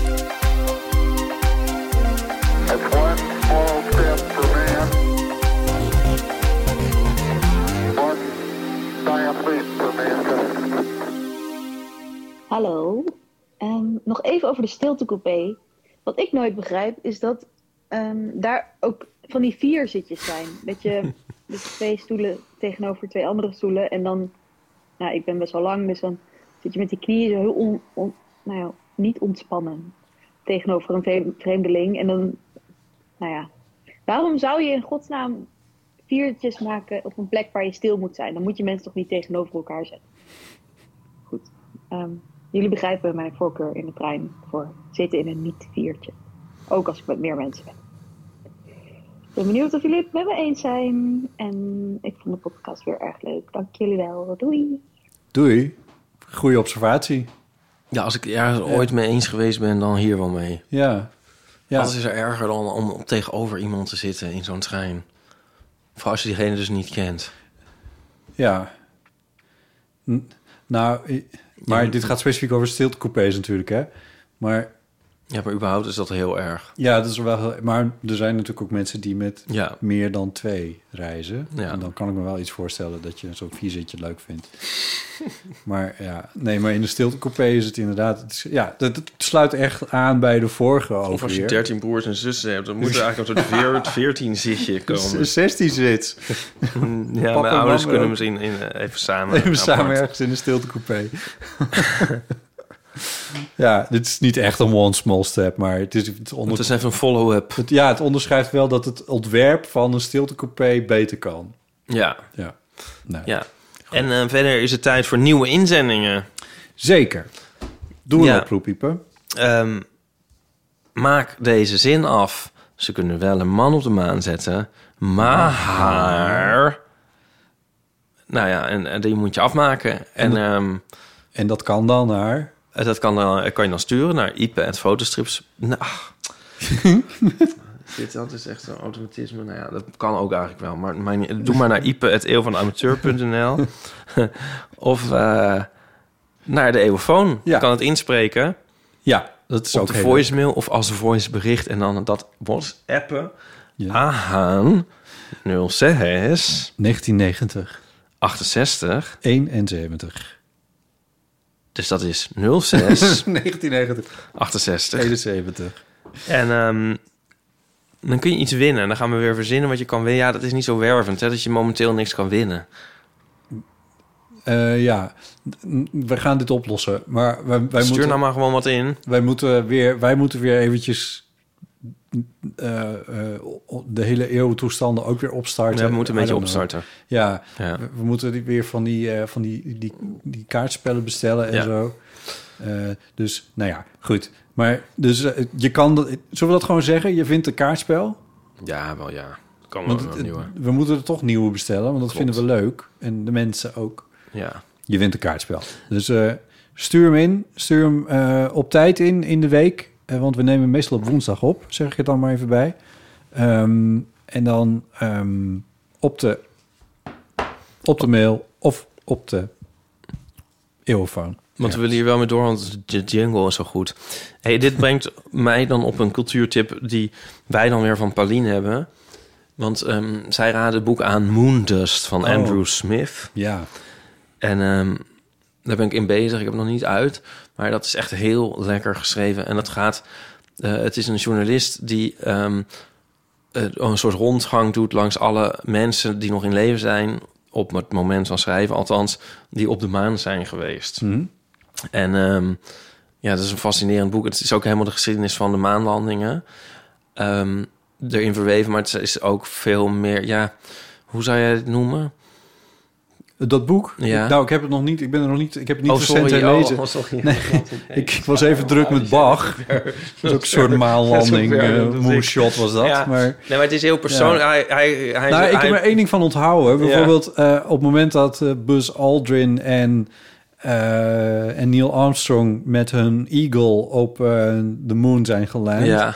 Hallo. Um, nog even over de stiltecoupé. Wat ik nooit begrijp is dat um, daar ook van die vier zitjes zijn. Dat je dus twee stoelen tegenover twee andere stoelen. En dan, nou, ik ben best wel lang, dus dan zit je met die knieën zo heel on, on, nou ja, niet ontspannen tegenover een vreemdeling. En dan, nou ja, waarom zou je in godsnaam viertjes maken op een plek waar je stil moet zijn? Dan moet je mensen toch niet tegenover elkaar zetten. Goed. Um, jullie begrijpen mijn voorkeur in de trein voor zitten in een niet-viertje. Ook als ik met meer mensen ben. Ik ben benieuwd of jullie het met me eens zijn. En ik vond de podcast weer erg leuk. Dank jullie wel. Doei. Doei. Goeie observatie. Ja, als ik er ooit mee eens geweest ben, dan hier wel mee. Ja. ja. Wat is er erger dan om tegenover iemand te zitten in zo'n trein? Vooral als je diegene dus niet kent. Ja. N- nou, maar ja, dit gaat specifiek over stiltecoupés natuurlijk, hè? Maar... Ja, maar überhaupt is dat heel erg. Ja, dat is wel heel... Maar er zijn natuurlijk ook mensen die met ja. meer dan twee reizen. Ja. En dan kan ik me wel iets voorstellen dat je zo'n vierzitje leuk vindt. Maar ja, nee, maar in de stiltecoupé is het inderdaad... Het is, ja, dat, het sluit echt aan bij de vorige over. Of als je dertien broers en zussen hebt, dan moet er eigenlijk een soort veertien zitje komen. zestien zit. Ja, Papa mijn ouders kunnen ook. misschien in, uh, even samen... Even samen ergens in de stiltecoupé. Ja, dit is niet echt een one small step, maar het is... Het, onder... het is even een follow-up. Het, ja, het onderschrijft wel dat het ontwerp van een stiltecoupé beter kan. Ja. Ja. Nou, ja. En uh, verder is het tijd voor nieuwe inzendingen. Zeker. Doe een ja. oproep, Ipe. Um, maak deze zin af. Ze kunnen wel een man op de maan zetten, maar... Nou ja, en, en die moet je afmaken. En, en, um, en dat kan dan naar... Dat kan, dan, kan je dan sturen naar ipe at fotostrips. Nou, dit dat is echt een automatisme. Nou ja, dat kan ook eigenlijk wel. Maar mijn, doe maar naar ipe at eeuw van amateur punt n l of uh, naar de eeuwfoon. Ja. Je kan het inspreken. Ja, dat is op ook de heel voicemail of als voicebericht. En dan dat WhatsAppen ja. aan nul zes negentien negentig achtenzestig eenenzeventig. Dus dat is nul zes negentien negentig achtenzestig eenenzeventig. En um, dan kun je iets winnen. En dan gaan we weer verzinnen wat je kan winnen. Ja, dat is niet zo wervend, hè, dat je momenteel niks kan winnen. Uh, ja, we gaan dit oplossen. Maar wij, wij Stuur moeten, nou maar gewoon wat in. Wij moeten weer, wij moeten weer eventjes uh, uh, de hele eeuwtoestanden ook weer opstarten. Ja, we moeten een beetje opstarten. Ja, ja. We, we moeten weer van die, uh, van die, die, die kaartspellen bestellen en ja. zo. Uh, dus, nou ja, goed. Maar dus uh, je kan dat... Zullen we dat gewoon zeggen? Je vindt een kaartspel? Ja, wel ja. Kan wel een nieuwe. We moeten er toch nieuwe bestellen, want dat Klopt. vinden we leuk. En de mensen ook. Ja. Je wint een kaartspel. Dus uh, stuur hem in. Stuur hem uh, op tijd in, in de week. Uh, want we nemen meestal op woensdag op. Zeg ik het dan maar even bij. Um, en dan um, op, de, op de mail of op de eeuwfoon. Want ja. we willen hier wel mee door, want de jingle is zo goed. Hey, dit brengt mij dan op een cultuurtip die wij dan weer van Pauline hebben. Want um, zij raadde het boek aan Moondust van oh. Andrew Smith. Ja. En um, daar ben ik in bezig. Ik heb het nog niet uit. Maar dat is echt heel lekker geschreven. En dat gaat... Uh, het is een journalist die um, uh, een soort rondgang doet langs alle mensen die nog in leven zijn op het moment van schrijven, althans, die op de maan zijn geweest. Mm. En um, ja, dat is een fascinerend boek. Het is ook helemaal de geschiedenis van de maanlandingen um, erin verweven, maar het is ook veel meer, ja, hoe zou jij het noemen? Dat boek? Ja. Nou, ik heb het nog niet. Ik ben er nog niet. Ik heb het niet oh, recent sorry, gelezen. Oh, oh, sorry. Nee, ik, ik was even druk met Bach. Dat is ook een soort maanlanding, uh, moonshot was dat. Ja. Maar, nee, maar het is heel persoonlijk. Ja. Hij, hij, hij, nou, hij, ik heb er één ding van onthouden. Bijvoorbeeld ja. uh, op het moment dat uh, Buzz Aldrin en, uh, en Neil Armstrong met hun Eagle op uh, de moon zijn geland. Ja.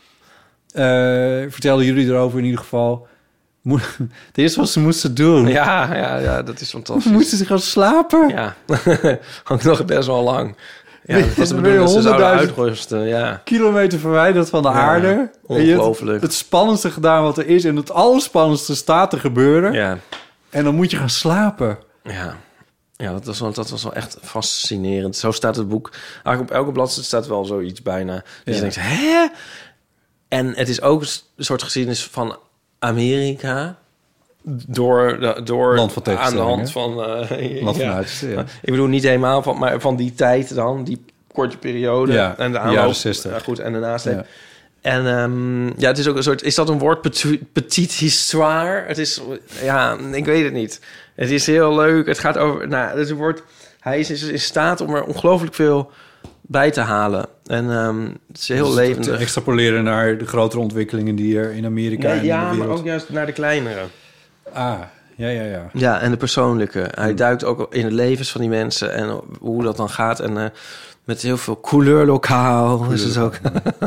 Uh, vertelden jullie erover in ieder geval. Het eerste wat ze moesten doen. Ja, ja, ja, dat is fantastisch. Moesten ze gaan slapen? Ja, ook nog best wel lang. Ja, dat was de bedoeling dat ze zouden uitrusten, ja. Kilometer verwijderd van de ja, aarde. Ongelooflijk. Het spannendste gedaan wat er is en het allerspannendste staat te gebeuren. Ja. En dan moet je gaan slapen. Ja, ja dat, was wel, dat was wel echt fascinerend. Zo staat het boek. Eigenlijk op elke bladzijde staat wel zoiets bijna. Dat ja. je denkt, hè? En het is ook een soort geschiedenis van Amerika door, door aan de hand van uh, Land ja. van uiterste, ja. Ik bedoel niet helemaal van, maar van die tijd dan, die korte periode ja, en de aanloop, jaren zestig. Ja, goed en daarnaast. Ja. En um, ja, het is ook een soort. Is dat een woord? Petit, petit histoire. Het is ja, ik weet het niet. Het is heel leuk. Het gaat over. Nou, het is een woord. Hij is in staat om er ongelooflijk veel bij te halen. En um, het is heel dus levendig. Te extrapoleren naar de grotere ontwikkelingen die er in Amerika ja, en ja, in de wereld... maar ook juist naar de kleinere. Ah, ja, ja, ja. Ja, en de persoonlijke. Hij hmm. duikt ook in het levens van die mensen en hoe dat dan gaat. En uh, met heel veel couleur lokaal. Couleur. Is het ook.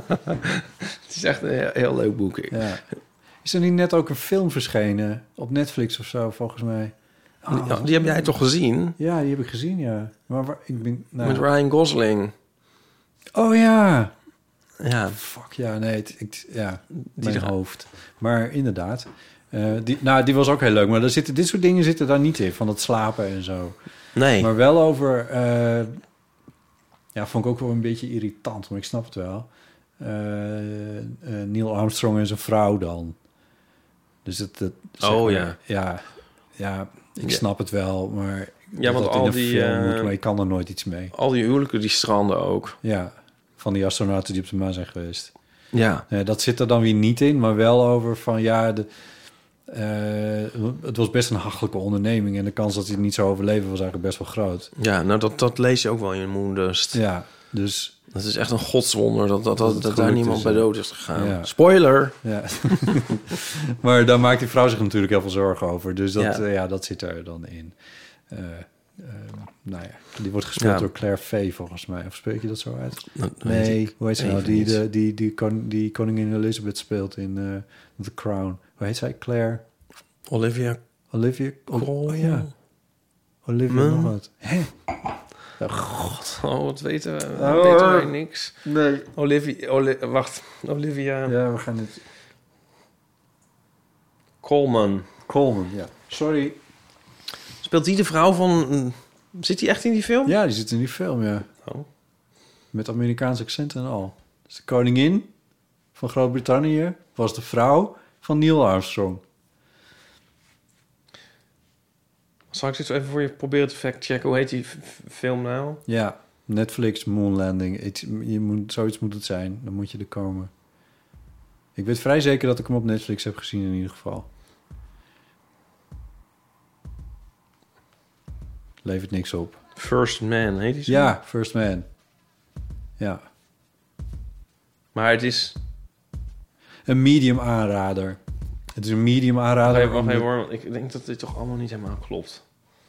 Het is echt een heel, heel leuk boek. Ja. Is er niet net ook een film verschenen op Netflix of zo, volgens mij? Oh, die, die heb jij toch gezien? Ja, die heb ik gezien, ja. Maar waar, ik ben, nou, met Ryan Gosling. Oh ja. Ja. Fuck ja, nee, het, ik, ja, die mijn hoofd. Maar inderdaad. Uh, die, nou, die was ook heel leuk. Maar er zitten, dit soort dingen zitten daar niet in, van het slapen en zo. Nee. Maar wel over... Uh, ja, vond ik ook wel een beetje irritant, maar ik snap het wel. Uh, uh, Neil Armstrong en zijn vrouw dan. Dus het... het oh maar, ja. Ja, ja, ik snap het wel, maar... Ja, want dat al in een die... film Uh, moet, maar ik kan er nooit iets mee. Al die huwelijken, die stranden ook. Ja, van die astronauten die op de maan zijn geweest. Ja. Uh, dat zit er dan weer niet in, maar wel over van... ja, de, uh, het was best een hachelijke onderneming... en de kans dat hij het niet zou overleven was eigenlijk best wel groot. Ja, nou, dat, dat lees je ook wel in Moondust. Ja, dus... Dat is echt een godswonder dat, dat, dat, dat, dat daar niemand is, bij dood is gegaan. Ja. Spoiler! Ja. Maar daar maakt die vrouw zich natuurlijk heel veel zorgen over. Dus dat, ja. Uh, ja, dat zit er dan in. Uh, uh, nou ja, die wordt gespeeld ja. door Claire Fay, volgens mij. Of spreek je dat zo uit? Dat nee, hoe heet ze nou? Die, de, die, die, kon, die koningin Elizabeth speelt in uh, The Crown. Hoe heet zij? Claire? Olivia. Olivia? Oh, oh ja. Olivia mm. nog wat. Hè? Oh, God, oh, wat weten we? Oh, weten wij niks. Nee. Olivia, Oli, wacht, Olivia... Ja, we gaan dit... Colman. Colman, ja. Sorry. Speelt die de vrouw van... Zit die echt in die film? Ja, die zit in die film, ja. Oh. Met Amerikaans accent en al. Dus de koningin van Groot-Brittannië was de vrouw van Neil Armstrong. Zal ik dit even voor je proberen te factchecken? Hoe heet die film nou? Ja, Netflix Moon Landing. Het, je moet, zoiets moet het zijn. Dan moet je er komen. Ik weet vrij zeker dat ik hem op Netflix heb gezien in ieder geval. Levert niks op. First Man, heet die zo? Ja, First Man. Ja. Maar het is... Een medium aanrader. Het is een medium aanrader. Wacht even, wacht even hoor. Ik denk dat dit toch allemaal niet helemaal klopt.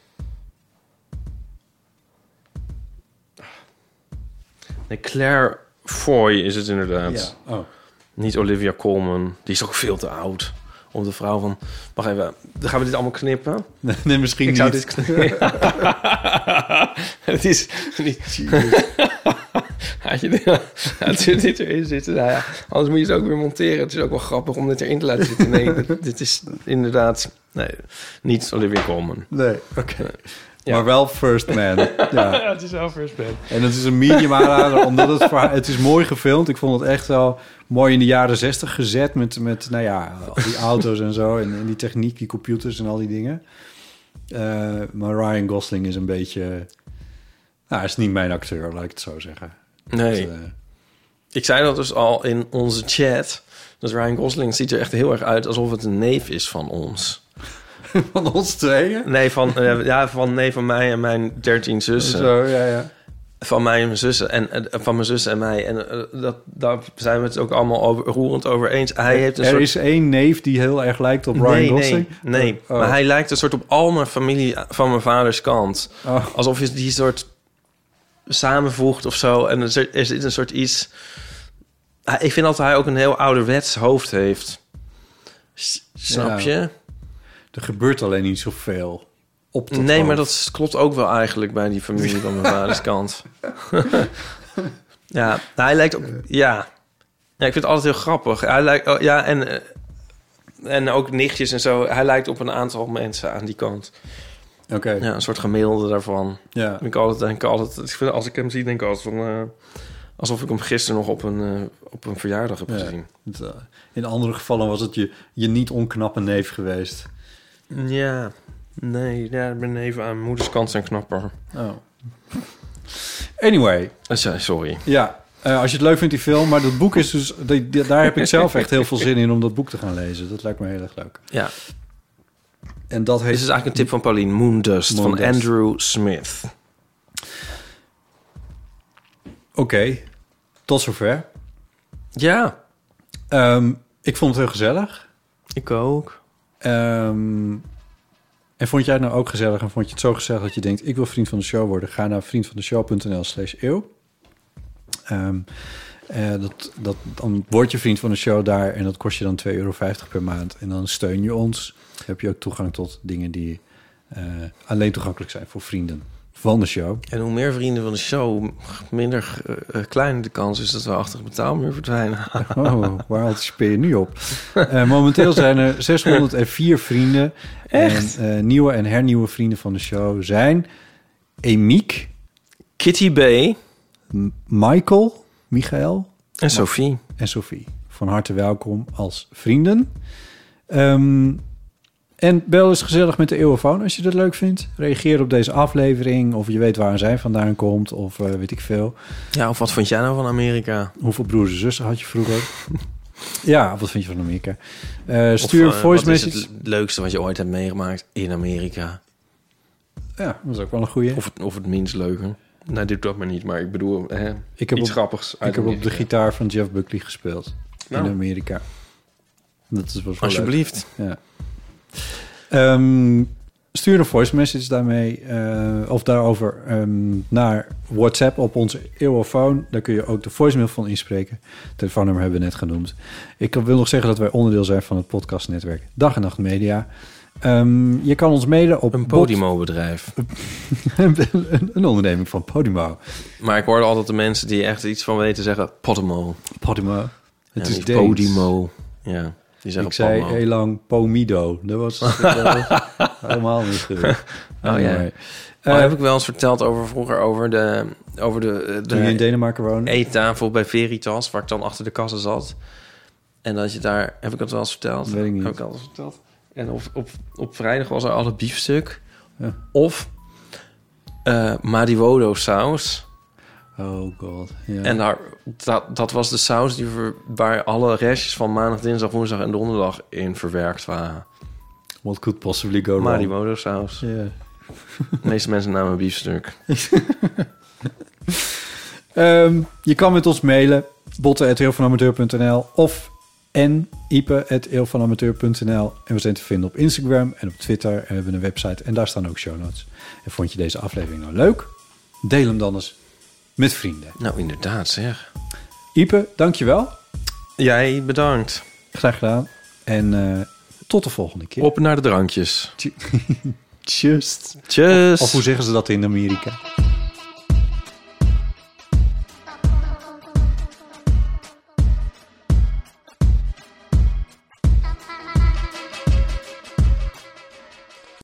Nee, Claire Foy is het inderdaad. Ja. Oh. Niet Olivia Colman. Die is ook veel te oud. Om de vrouw van... Wacht even, dan gaan we dit allemaal knippen? Nee, nee misschien ik niet. Zou dit knippen. Het is niet... Had je dit, had je dit erin zitten? Nou ja, anders moet je het ook weer monteren. Het is ook wel grappig om dit erin te laten zitten. Nee, dit, dit is inderdaad... Nee, niet Olivia Colman. Nee, oké. Okay. Nee. Ja. Maar wel First Man. Ja. Ja, het is wel First Man. En het is een medium aanrader, omdat het verhaal, het is mooi gefilmd. Ik vond het echt wel mooi in de jaren zestig gezet met, met nou ja, al die auto's en zo. En, en die techniek, die computers en al die dingen. Uh, maar Ryan Gosling is een beetje... Nou, hij is niet mijn acteur, laat ik het zo zeggen. Nee. Dat, uh... Ik zei dat dus al in onze chat. Dus Ryan Gosling ziet er echt heel erg uit alsof het een neef is van ons. Van ons tweeën? Nee, van, uh, ja, van, nee, van mij en mijn dertien zussen. Zo, ja, ja. Van mij en mijn zussen en uh, van mijn zussen en mij. En uh, dat, daar zijn we het ook allemaal over, roerend over eens. Hij heeft een er soort... is één neef die heel erg lijkt op Ryan nee, Gosling? Nee, nee. Oh. Maar hij lijkt een soort op al mijn familie van mijn vaders kant. Oh. Alsof je die soort samenvoegt of zo. En er, er zit een soort iets... Ik vind dat hij ook een heel ouderwets hoofd heeft. S- snap Ja. je? Er gebeurt alleen niet zoveel op dat Nee, hoofd. maar dat klopt ook wel eigenlijk bij die familie van mijn vaders kant. Ja, hij lijkt op... Ja. ja, ik vind het altijd heel grappig. Hij lijkt... Oh, ja, en, eh, en ook nichtjes en zo. Hij lijkt op een aantal mensen aan die kant. Oké. Okay. Ja, een soort gemiddelde daarvan. Ja. Ik altijd denk ik altijd... Ik vind, als ik hem zie, denk ik altijd van... Uh, alsof ik hem gisteren nog op een, uh, op een verjaardag heb ja. gezien. Het, uh, in andere gevallen was het je, je niet onknappe neef geweest. Ja, nee. Ja, ik ben even aan moeders kant zijn knapper. Oh. Anyway. Uh, sorry. Ja, uh, als je het leuk vindt, die film. Maar dat boek is dus... Die, die, daar heb ik zelf echt heel veel zin in om dat boek te gaan lezen. Dat lijkt me heel erg leuk. Ja. En dat heeft... Dit is eigenlijk een tip van Pauline. Moondust, Moondust. van Andrew Smith. Oké, okay. Tot zover. Ja. Um, ik vond het heel gezellig. Ik ook. Um, en vond jij het nou ook gezellig? En vond je het zo gezellig dat je denkt... ik wil vriend van de show worden? Ga naar vriendvandeshow.nl slash eeuw. Um, uh, dat, dat, dan word je vriend van de show daar... en dat kost je dan twee euro vijftig per maand. En dan steun je ons. Dan heb je ook toegang tot dingen die uh, alleen toegankelijk zijn voor vrienden van de show. En hoe meer vrienden van de show, hoe minder uh, klein de kans is dat we achter het betaalmuur verdwijnen. Oh, waar anticipeer je nu op? Uh, momenteel zijn er zeshonderdvier vrienden. Echt? En uh, nieuwe en hernieuwe vrienden van de show zijn... Emiek. Kitty B. M- Michael. Michael. En Sophie. En Sophie. Van harte welkom als vrienden. Um, En bel eens gezellig met de Eeuwenfoon als je dat leuk vindt. Reageer op deze aflevering. Of je weet waar zij vandaan komt. Of uh, weet ik veel. Ja, of wat vond jij nou van Amerika? Hoeveel broers en zussen had je vroeger? Ja, wat vind je van Amerika? Uh, stuur of, uh, voice wat message. Is het leukste wat je ooit hebt meegemaakt in Amerika? Ja, dat is ook wel een goeie. Of het, of het minst leuke. Nee, dit doet me niet, maar ik bedoel hè, ik heb iets op, grappigs. Ik heb op de gitaar van Jeff Buckley gespeeld. Nou. In Amerika. Dat is wel Alsjeblieft. Leuk. Ja. Um, stuur een voice message daarmee uh, of daarover um, naar WhatsApp op onze Eeuwenfoon. Daar kun je ook de voicemail van inspreken. Telefoonnummer hebben we net genoemd. Ik wil nog zeggen dat wij onderdeel zijn van het podcastnetwerk Dag en Nacht Media. Um, je kan ons mailen op... Een Podimo-bedrijf. een, een onderneming van Podimo. Maar ik hoorde altijd de mensen die echt iets van weten zeggen Podimo. Podimo. Het ja, is Deens. Podimo. Ja. Die ik zei heel lang Pomido. Dat was, dat was helemaal niet goed. Oh anyway. ja. Uh, oh, heb ik wel eens verteld over vroeger over de over de, de toen je in Denemarken woonde? Eettafel bij Veritas, waar ik dan achter de kassen zat. En dat je daar, heb ik dat wel eens verteld? Dat weet ik niet. Heb ik alles verteld? En op, op, op vrijdag was er alle biefstuk. Ja. Of uh, Mariwodo saus. Oh god. Ja. En daar, dat, dat was de saus die ver, waar alle restjes van maandag, dinsdag, woensdag en donderdag in verwerkt waren. What could possibly go wrong? Mariwodo saus. Yeah. De meeste mensen namen biefstuk. um, je kan met ons mailen. botten at eeuwvanamateur punt n l of en ipe at eeuwvanamateur punt n l. En we zijn te vinden op Instagram en op Twitter. En we hebben een website en daar staan ook show notes. En vond je deze aflevering nou leuk? Deel hem dan eens met vrienden. Nou, inderdaad, zeg. Ipe, dankjewel. Jij bedankt. Graag gedaan. En uh, tot de volgende keer. Op naar de drankjes. Just. Just. Of, of hoe zeggen ze dat in Amerika?